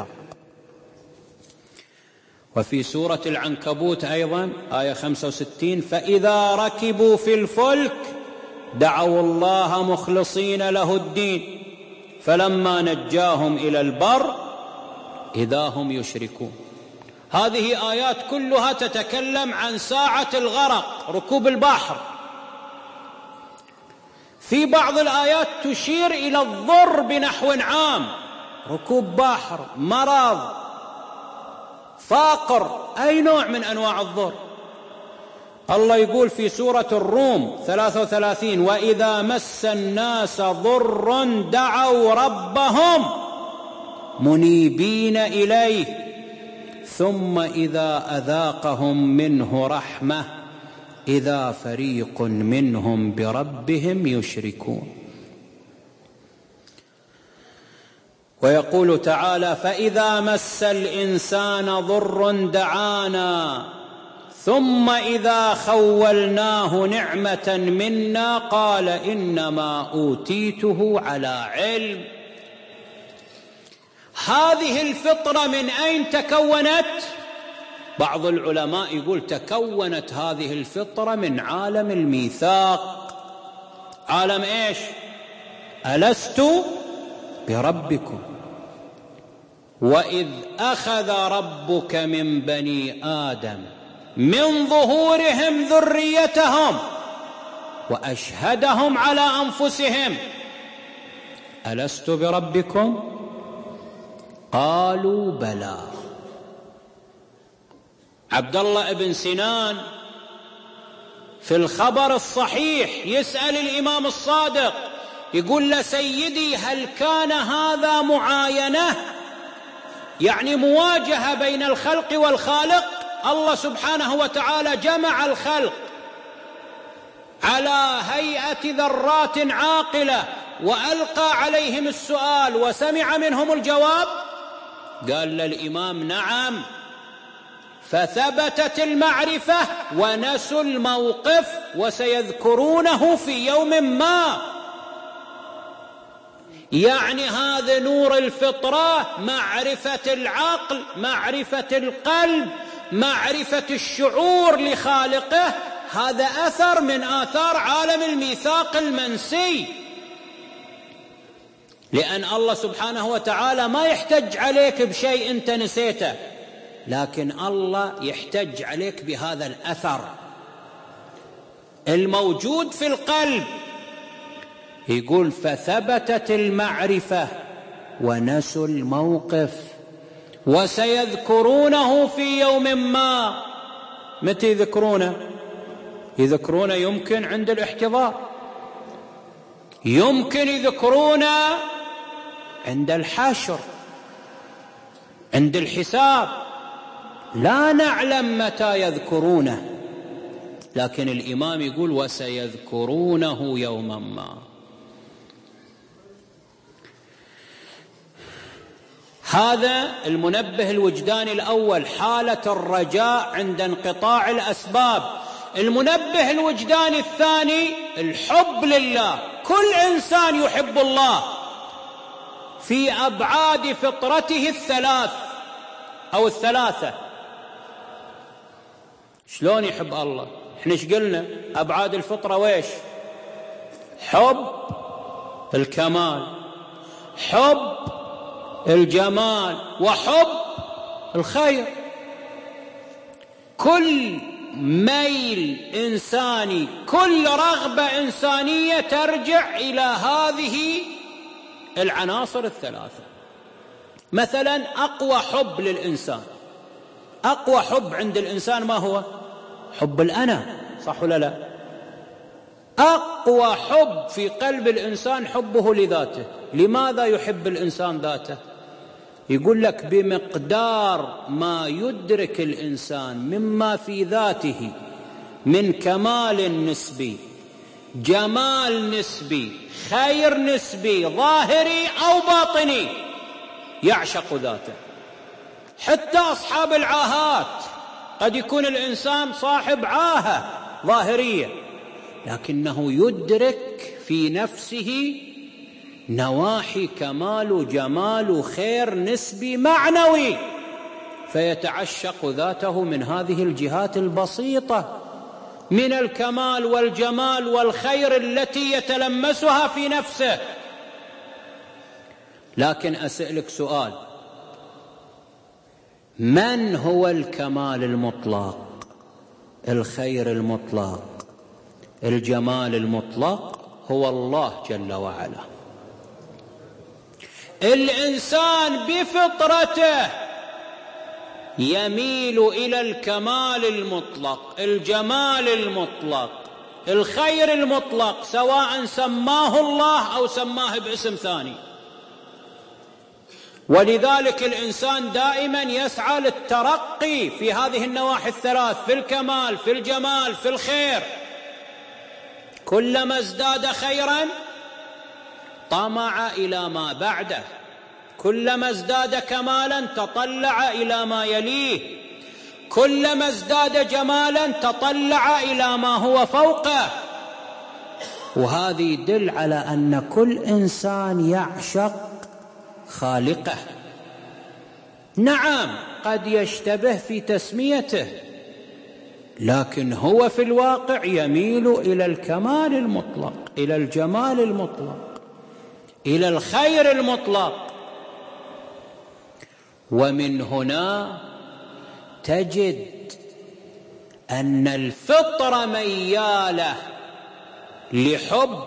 Speaker 1: وفي سورة العنكبوت أيضا آية 65: فإذا ركبوا في الفلك دعوا الله مخلصين له الدين فلما نجاهم إلى البر إذا هم يشركون. هذه آيات كلها تتكلم عن ساعة الغرق، ركوب البحر. في بعض الآيات تشير إلى الضر بنحو عام، ركوب بحر، مرض، فقر، أي نوع من أنواع الضر. الله يقول في سورة الروم 33: وإذا مس الناس ضر دعوا ربهم منيبين إليه ثم إذا أذاقهم منه رحمة إذا فريق منهم بربهم يشركون. ويقول تعالى: فإذا مس الإنسان ضر دعانا ثم إذا خولناه نعمة منا قال إنما أوتيته على علم. هذه الفطرة من أين تكونت؟ بعض العلماء يقول تكونت هذه الفطرة من عالم الميثاق. عالم إيش؟ ألست بربكم وإذ أخذ ربك من بني آدم من ظهورهم ذريتهم وأشهدهم على أنفسهم ألست بربكم قالوا بلى. عبد الله بن سنان في الخبر الصحيح يسأل الإمام الصادق يقول له سيدي هل كان هذا معاينة، يعني مواجهة بين الخلق والخالق؟ الله سبحانه وتعالى جمع الخلق على هيئة ذرات عاقلة وألقى عليهم السؤال وسمع منهم الجواب؟ قال للإمام نعم، فثبتت المعرفة ونسوا الموقف وسيذكرونه في يوم ما. يعني هذا نور الفطرة، معرفة العقل، معرفة القلب، معرفة الشعور لخالقه، هذا أثر من آثار عالم الميثاق المنسي. لأن الله سبحانه وتعالى ما يحتج عليك بشيء أنت نسيته، لكن الله يحتج عليك بهذا الأثر الموجود في القلب. يقول فثبتت المعرفة ونسوا الموقف وسيذكرونه في يوم ما. متى يذكرونه؟ يذكرونه يمكن عند الاحتضار، يمكن يذكرونه عند الحشر، عند الحساب، لا نعلم متى يذكرونه، لكن الإمام يقول وسيذكرونه يوما ما. هذا المنبه الوجداني الأول، حالة الرجاء عند انقطاع الأسباب. المنبه الوجداني الثاني الحب لله. كل إنسان يحب الله في أبعاد فطرته الثلاث أو الثلاثة. شلون يحب الله؟ احنا ايش قلنا؟ أبعاد الفطرة ويش؟ حب الكمال، حب الجمال، وحب الخير. كل ميل إنساني، كل رغبة إنسانية ترجع إلى هذه العناصر الثلاثة. مثلا أقوى حب للإنسان، أقوى حب عند الإنسان ما هو؟ حب الأنا، صح ولا لا؟ أقوى حب في قلب الإنسان حبه لذاته. لماذا يحب الإنسان ذاته؟ يقول لك بمقدار ما يدرك الإنسان مما في ذاته من كمال نسبي، جمال نسبي، خير نسبي ظاهري أو باطني، يعشق ذاته. حتى أصحاب العاهات، قد يكون الإنسان صاحب عاهة ظاهرية لكنه يدرك في نفسه نواحي كمال وجمال وخير نسبي معنوي، فيتعشق ذاته من هذه الجهات البسيطة من الكمال والجمال والخير التي يتلمسها في نفسه. لكن أسألك سؤال، من هو الكمال المطلق، الخير المطلق، الجمال المطلق؟ هو الله جل وعلا. الإنسان بفطرته يميل إلى الكمال المطلق، الجمال المطلق، الخير المطلق، سواء سماه الله أو سماه باسم ثاني. ولذلك الإنسان دائما يسعى للترقي في هذه النواحي الثلاث، في الكمال، في الجمال، في الخير. كلما ازداد خيرا طمع إلى ما بعده، كلما ازداد كمالا تطلع إلى ما يليه، كلما ازداد جمالا تطلع إلى ما هو فوقه. وهذا يدل على أن كل إنسان يعشق خالقه، نعم قد يشتبه في تسميته، لكن هو في الواقع يميل إلى الكمال المطلق، إلى الجمال المطلق، إلى الخير المطلق. ومن هنا تجد أن الفطرة ميالة لحب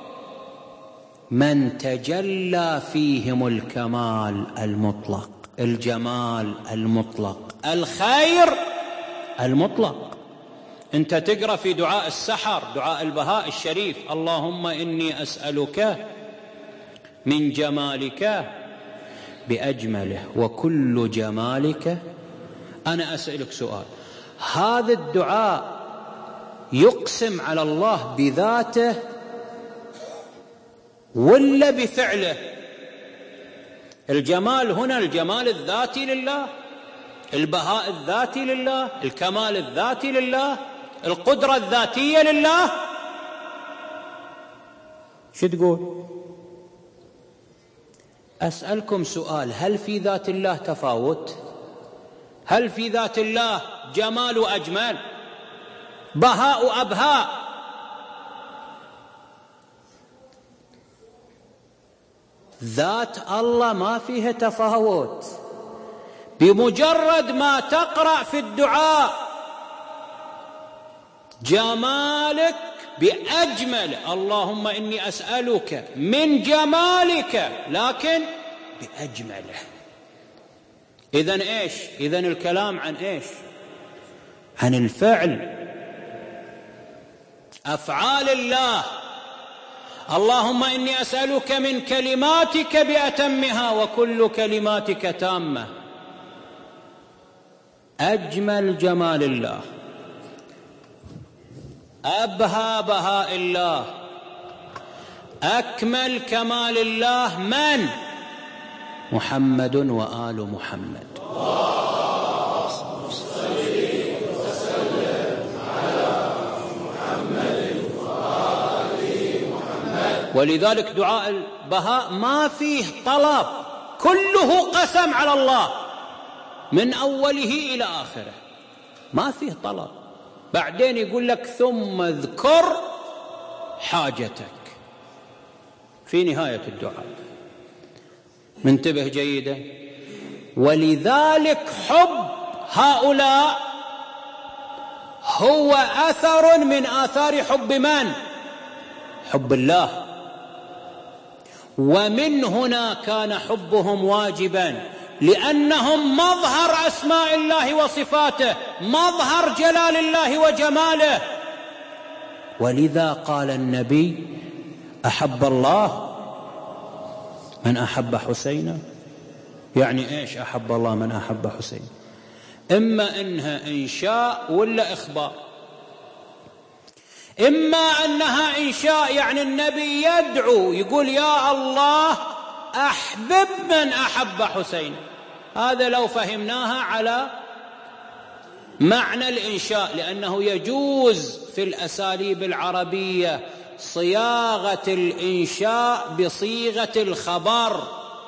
Speaker 1: من تجلى فيهم الكمال المطلق، الجمال المطلق، الخير المطلق. أنت تقرأ في دعاء السحر، دعاء البهاء الشريف: اللهم إني أسألك من جمالك بأجمله وكل جمالك. أنا أسألك سؤال، هذا الدعاء يقسم على الله بذاته ولا بفعله؟ الجمال هنا الجمال الذاتي لله، البهاء الذاتي لله، الكمال الذاتي لله، القدرة الذاتية لله. شو تقول؟ أسألكم سؤال، هل في ذات الله تفاوت؟ هل في ذات الله جمال وأجمال، بهاء وأبهاء؟ ذات الله ما فيها تفاوت. بمجرد ما تقرأ في الدعاء جمالك بأجمل، اللهم إني أسألك من جمالك لكن بأجمله. إذن إيش؟ إذن الكلام عن إيش؟ عن الفعل، أفعال الله. اللهم إني أسألك من كلماتك بأتمها وكل كلماتك تامة. أجمل جمال الله، أبهى بهاء الله، أكمل كمال الله من؟ محمد وآل محمد. ولذلك دعاء البهاء ما فيه طلب، كله قسم على الله من أوله إلى آخره، ما فيه طلب. بعدين يقول لك ثم اذكر حاجتك في نهاية الدعاء. منتبه جيدا. ولذلك حب هؤلاء هو أثر من آثار حب من؟ حب الله. ومن هنا كان حبهم واجبا، لأنهم مظهر أسماء الله وصفاته، مظهر جلال الله وجماله. ولذا قال النبي: أحب الله من أحب حسينا. يعني إيش أحب الله من أحب حسين؟ إما إنها إنشاء ولا إخبار. إما أنها إنشاء يعني النبي يدعو يقول: يا الله أحبب من أحب حسين. هذا لو فهمناها على معنى الإنشاء، لأنه يجوز في الأساليب العربية صياغة الإنشاء بصيغة الخبر.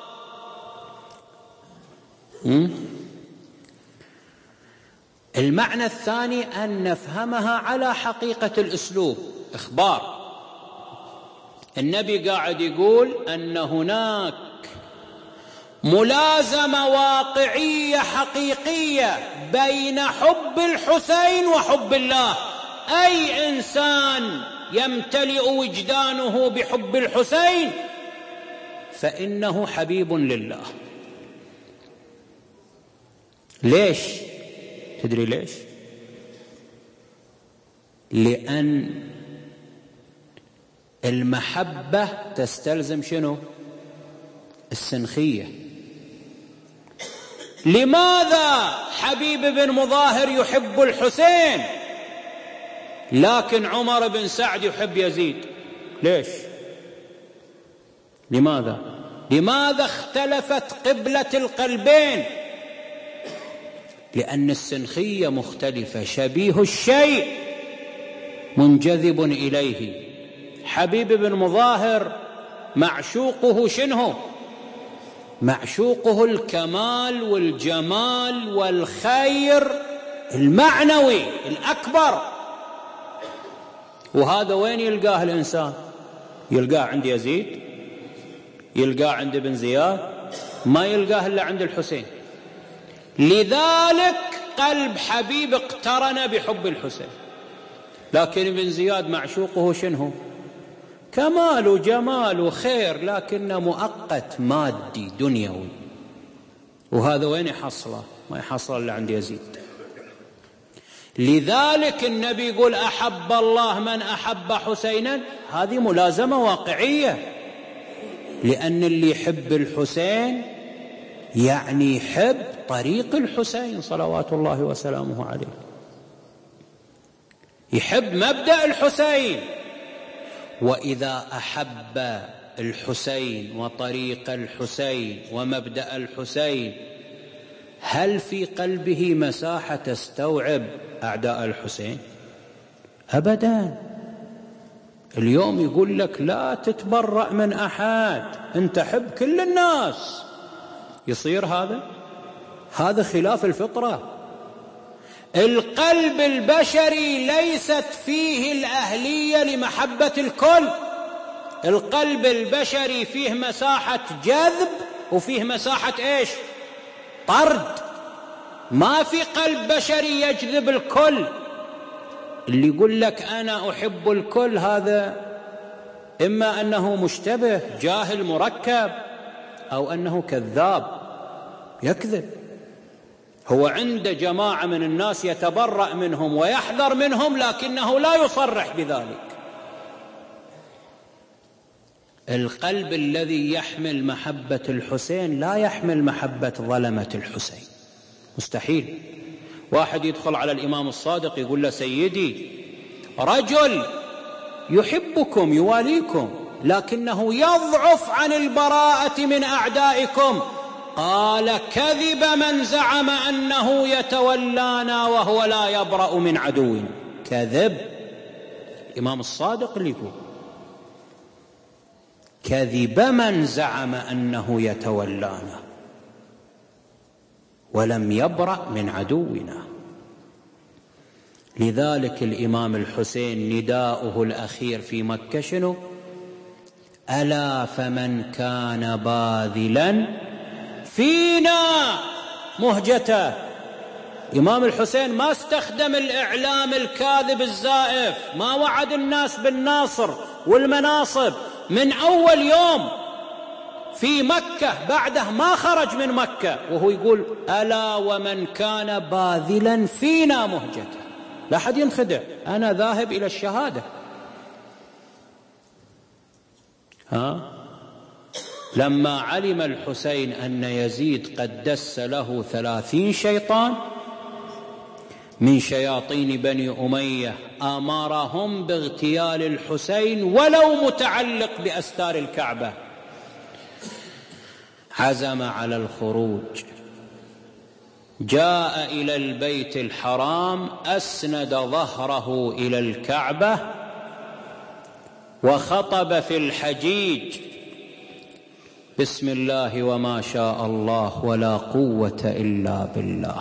Speaker 1: المعنى الثاني أن نفهمها على حقيقة الأسلوب، إخبار. النبي قاعد يقول أن هناك ملازمة واقعية حقيقية بين حب الحسين وحب الله. أي إنسان يمتلئ وجدانه بحب الحسين فإنه حبيب لله. ليش؟ تدري ليش؟ لأن المحبة تستلزم شنو؟ السنخية. لماذا حبيب بن مظاهر يحب الحسين لكن عمر بن سعد يحب يزيد؟ ليش؟ لماذا اختلفت قبلة القلبين؟ لأن السنخية مختلفة. شبيه الشيء منجذب إليه. حبيب بن مظاهر معشوقه شنو؟ معشوقه الكمال والجمال والخير المعنوي الأكبر. وهذا وين يلقاه الإنسان؟ يلقاه عند يزيد، يلقاه عند ابن زياد، ما يلقاه إلا عند الحسين. لذلك قلب حبيب اقترن بحب الحسين. لكن ابن زياد معشوقه شنو؟ كمال وجمال وخير، لكنه مؤقت مادي دنيوي. وهذا وين يحصله؟ ما يحصله إلا عند يزيد. لذلك النبي يقول أحب الله من أحب حسينا. هذه ملازمة واقعية، لأن اللي يحب الحسين يعني يحب طريق الحسين صلوات الله وسلامه عليه، يحب مبدأ الحسين. وإذا أحب الحسين وطريق الحسين ومبدأ الحسين، هل في قلبه مساحة تستوعب أعداء الحسين؟ أبدا. اليوم يقول لك لا تتبرأ من أحد، أنت حب كل الناس. يصير هذا خلاف الفطرة. القلب البشري ليست فيه الأهلية لمحبة الكل. القلب البشري فيه مساحة جذب وفيه مساحة إيش؟ طرد. ما في قلب بشري يجذب الكل. اللي يقول لك أنا أحب الكل هذا إما أنه مشتبه جاهل مركب، أو أنه كذاب يكذب. هو عند جماعة من الناس يتبرأ منهم ويحذر منهم، لكنه لا يصرح بذلك. القلب الذي يحمل محبة الحسين لا يحمل محبة ظلمة الحسين، مستحيل. واحد يدخل على الإمام الصادق يقول له سيدي رجل يحبكم يواليكم، لكنه يضعف عن البراءة من أعدائكم. قال كذب من زعم أنه يتولانا وهو لا يبرأ من عدونا. كذب الإمام الصادق اللي يقول كذب من زعم أنه يتولانا ولم يبرأ من عدونا. لذلك الإمام الحسين نداؤه الأخير في مكة شنو؟ ألا فمن كان باذلا فينا مهجته. إمام الحسين ما استخدم الإعلام الكاذب الزائف، ما وعد الناس بالناصر والمناصب من أول يوم في مكة، بعده ما خرج من مكة وهو يقول ألا ومن كان باذلا فينا مهجته. لا أحد ينخدع، أنا ذاهب إلى الشهادة. لما علم الحسين أن يزيد قد دس له 30 شيطان من شياطين بني أمية أمرهم باغتيال الحسين ولو متعلق بأستار الكعبة، عزم على الخروج. جاء إلى البيت الحرام، أسند ظهره إلى الكعبة وخطب في الحجيج بسم الله وما شاء الله ولا قوة إلا بالله.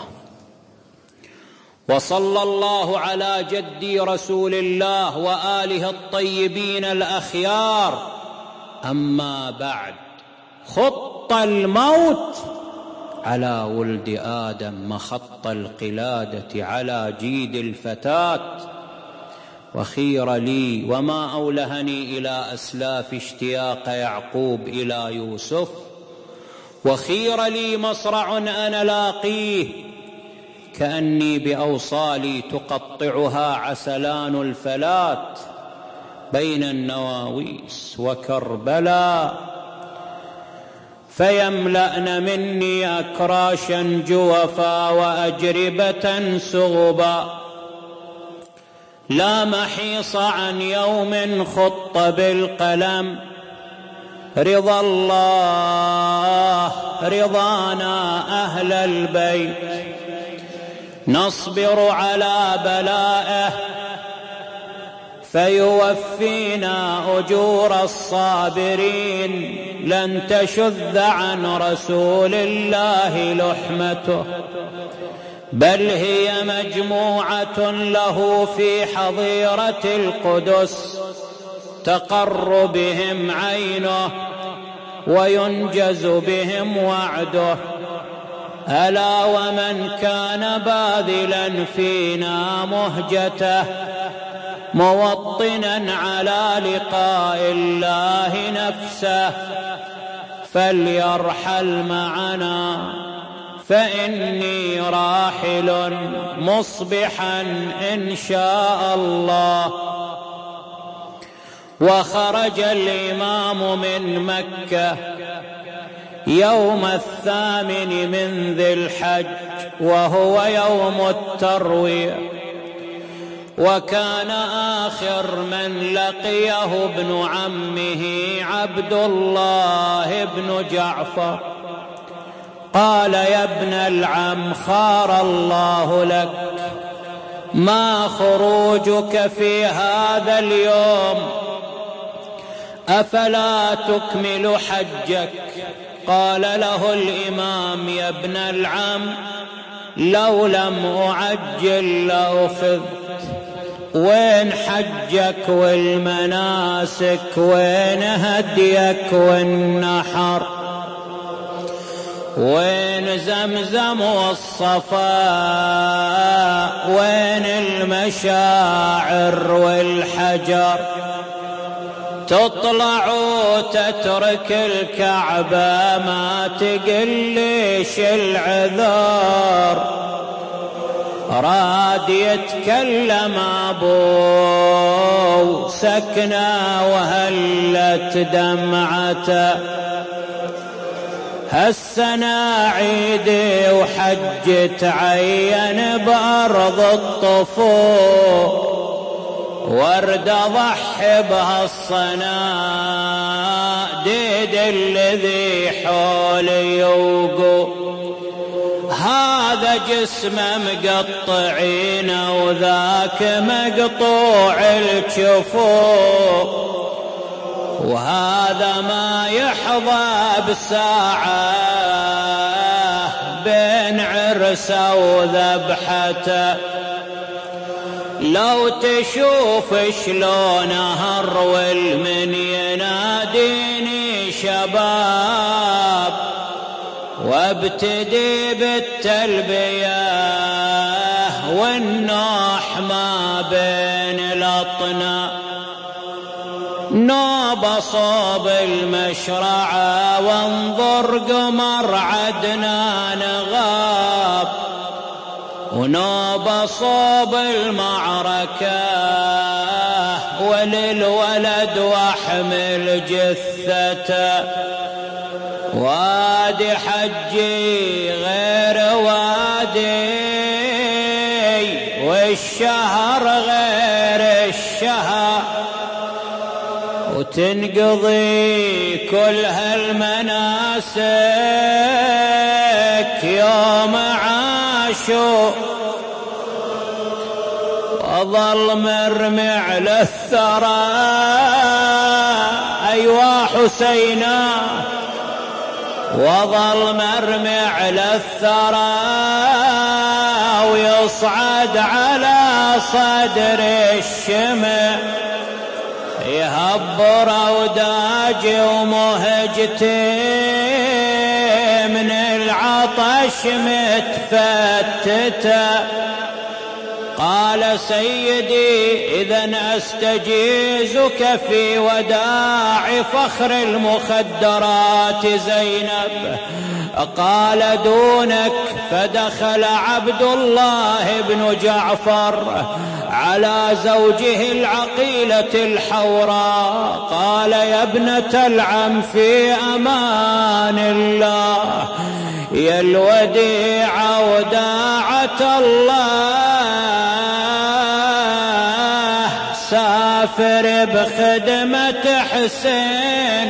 Speaker 1: وصلى الله على جدي رسول الله وآله الطيبين الأخيار. أما بعد، خط الموت على ولد آدم مخط القلادة على جيد الفتاة. وخير لي وما أولهني إلى أسلاف اشتياق يعقوب إلى يوسف. وخير لي مصرع أنا لاقيه كأني بأوصالي تقطعها عسلان الفلات بين النواويس وكربلاء، فيملأن مني أكراشا جوفا وأجربة سغبا. لا محيص عن يوم خط بالقلم، رضا الله رضانا أهل البيت، نصبر على بلائه فيوفينا أجور الصابرين. لن تشذ عن رسول الله لحمته، بل هي مجموعة له في حظيرة القدس، تقر بهم عينه وينجز بهم وعده. ألا ومن كان باذلا فينا مهجته، موطنا على لقاء الله نفسه، فليرحل معنا، فإني راحل مصبحا إن شاء الله. وخرج الإمام من مكة يوم 8 من ذي الحج، وهو يوم التروية، وكان آخر من لقيه ابن عمه عبد الله بن جعفر. قال: يا ابن العم، خار الله لك، ما خروجك في هذا اليوم؟ أفلا تكمل حجك؟ قال له الإمام: يا ابن العم، لو لم أعجل لأخذت. وين حجك والمناسك؟ وين هديك والنحر؟ وين زمزم والصفاء؟ وين المشاعر والحجر؟ تطلع وتترك الكعبة، ما تقليش العذر. راد يتكلم أبو سكنة وهلت دمعته، هالسنة عيدي وحجت عين بأرض الطفول، ورد ضحي بهالصناء ديد الذي حولي يوقو. هذا جسمه مقطعين وذاك مقطوع الجفوف، وهذا ما يحظى بساعة بين عرسه وذبحته. لو تشوف شلون هرول من يناديني شباب، وابتدي بالتلبية والنوح ما بين الأطناب. نوب صوب المشرعة وانظر قمر عدنان غاب، ونوب صوب المعركة وللولد واحمل جثته. وادي حجي غير وادي، والشهر غير الشهر، وتنقضي كل هالمناسك يوم عاشور. وظل مرمي على الثرى، أيوا حسينا، وظل مرمي على الثرى، ويصعد على صدر الشمع، يهبر أوداجي ومهجتي من العطش متفتته. قال: سيدي، إذن أستجيزك في وداع فخر المخدرات زينب. قال: دونك. فدخل عبد الله بن جعفر على زوجه العقيلة الحوراء، قال: يا ابنة العم، في أمان الله، يا الوديعة وداعة الله، سافر بخدمة حسين،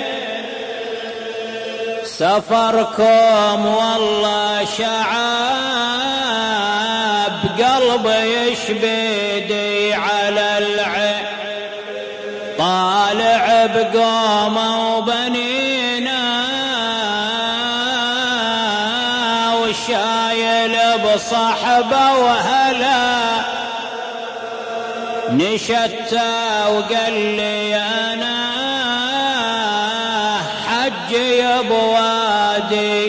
Speaker 1: سفركم والله شعاب، قلبي يشبدي على العين. بقومه وبنينا وشايل بصحبه وهلا نشتى وقال لي أنا حجي بوادي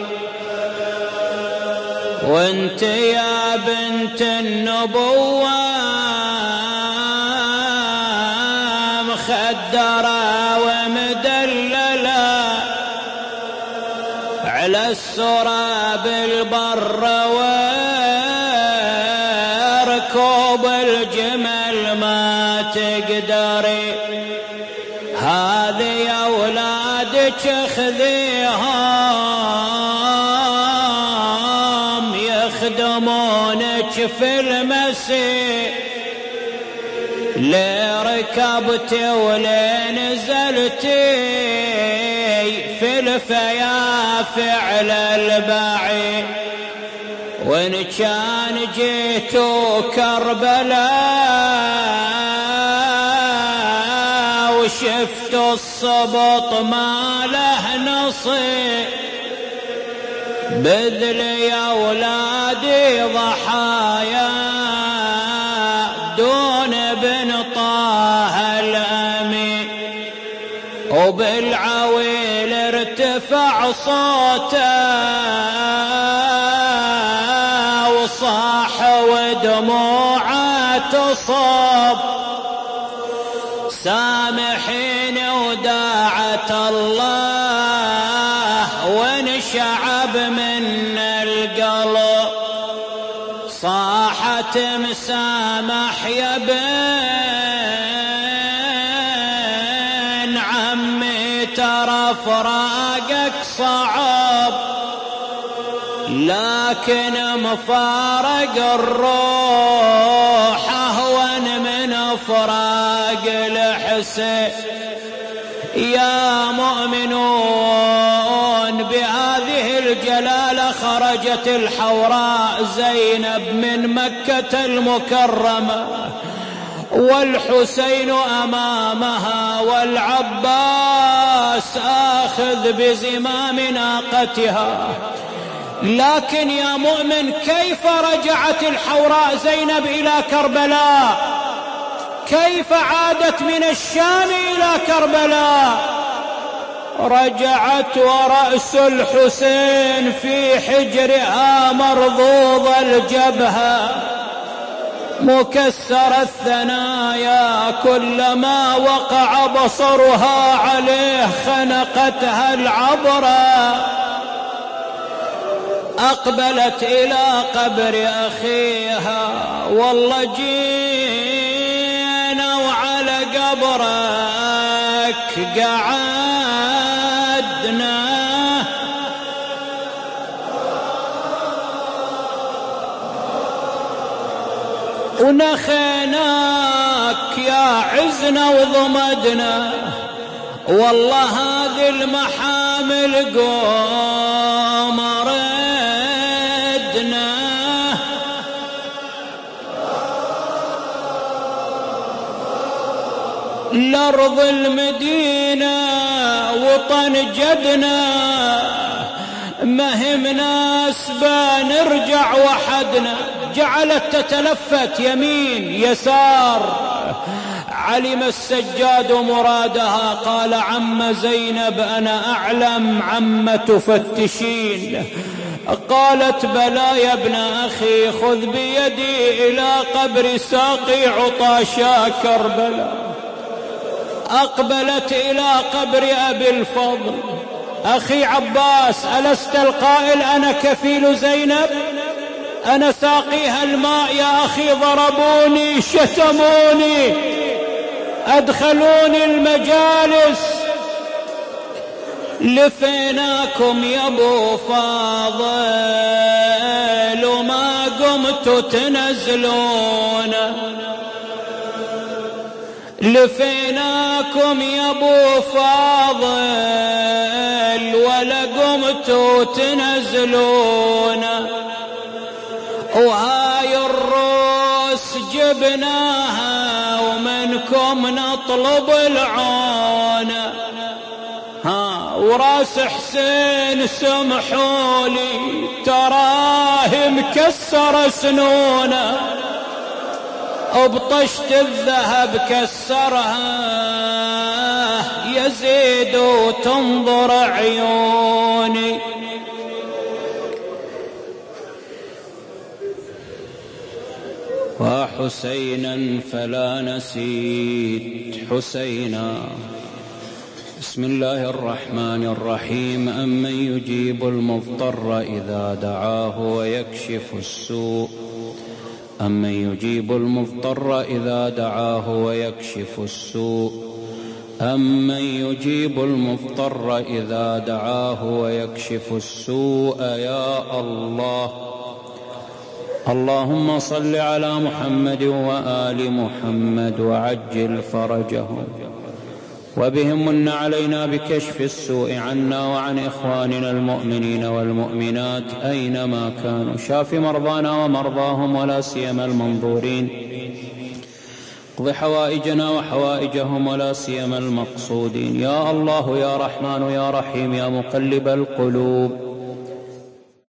Speaker 1: وانت يا بنت النبوة مخدرة ومدللة على السرى بالبر وركوب الجمل ما تقدري هذه أولادك خذيهم يخدمونك في المسير ليه ركبتي وليه نزلتي في الفيافع على البعيد وإن كان جيتوا كربلاء وشفتوا الصبط ما له نصيب بذلي أولادي ضحايا دون ابن طه الأمين وبالعويل ارتفع صوته وصاح ودموعه تصب سامحين وداعت الله وانشعب من القلب صاحت مسامح يا بن عمي ترى فراقك صعب لكن مفارق الروح أهون من فراق الحسين يا مؤمنون بهذه الجلالة خرجت الحوراء زينب من مكة المكرمة والحسين أمامها والعباس آخذ بزمام ناقتها لكن يا مؤمن كيف رجعت الحوراء زينب إلى كربلاء كيف عادت من الشام إلى كربلاء رجعت ورأس الحسين في حجرها مرضوض الجبهة مكسر الثنايا كلما وقع بصرها عليه خنقتها العبرة أقبلت إلى قبر أخيها والله جينا وعلى قبرك قعدنا ونخيناك يا عزنا وضمدنا والله هذه المحامل قوم ردنا لأرض المدينة وطن جدنا مهم ناس بنرجع وحدنا جعلت تتلفت يمين يسار علم السجاد مرادها قال عم زينب أنا أعلم عم تفتشين قالت بلى يا ابن أخي خذ بيدي إلى قبر ساقي عطاشا كربلاء أقبلت إلى قبر أبي الفضل أخي عباس ألست القائل أنا كفيل زينب أنا ساقيها الماء يا أخي ضربوني شتموني أدخلوني المجالس لفيناكم يا ابو فاضل وما قمتوا تنزلون لفيناكم يا ابو فاضل ولا قمتوا تنزلون وهاي الروس جبناها ومنكم نطلب العون سنونه وراس حسين سمحولي تراه مكسر سنونه بطشت الذهب كسرها يزيد وتنظر عيوني وحسينا فلا نسيت حسينا. بسم الله الرحمن الرحيم. أمن يجيب المضطر إذا دعاه ويكشف السوء أمن يجيب المضطر إذا دعاه ويكشف السوء أمن يجيب المضطر إذا دعاه ويكشف السوء يا الله. اللهم صل على محمد وآل محمد وعجل فرجهم وبهم من علينا بكشف السوء عنا وعن إخواننا المؤمنين والمؤمنات أينما كانوا. شاف مرضانا ومرضاهم ولا سيما المنظورين. اقض حوائجنا وحوائجهم ولا سيما المقصودين. يا الله يا رحمن يا رحيم يا مقلب القلوب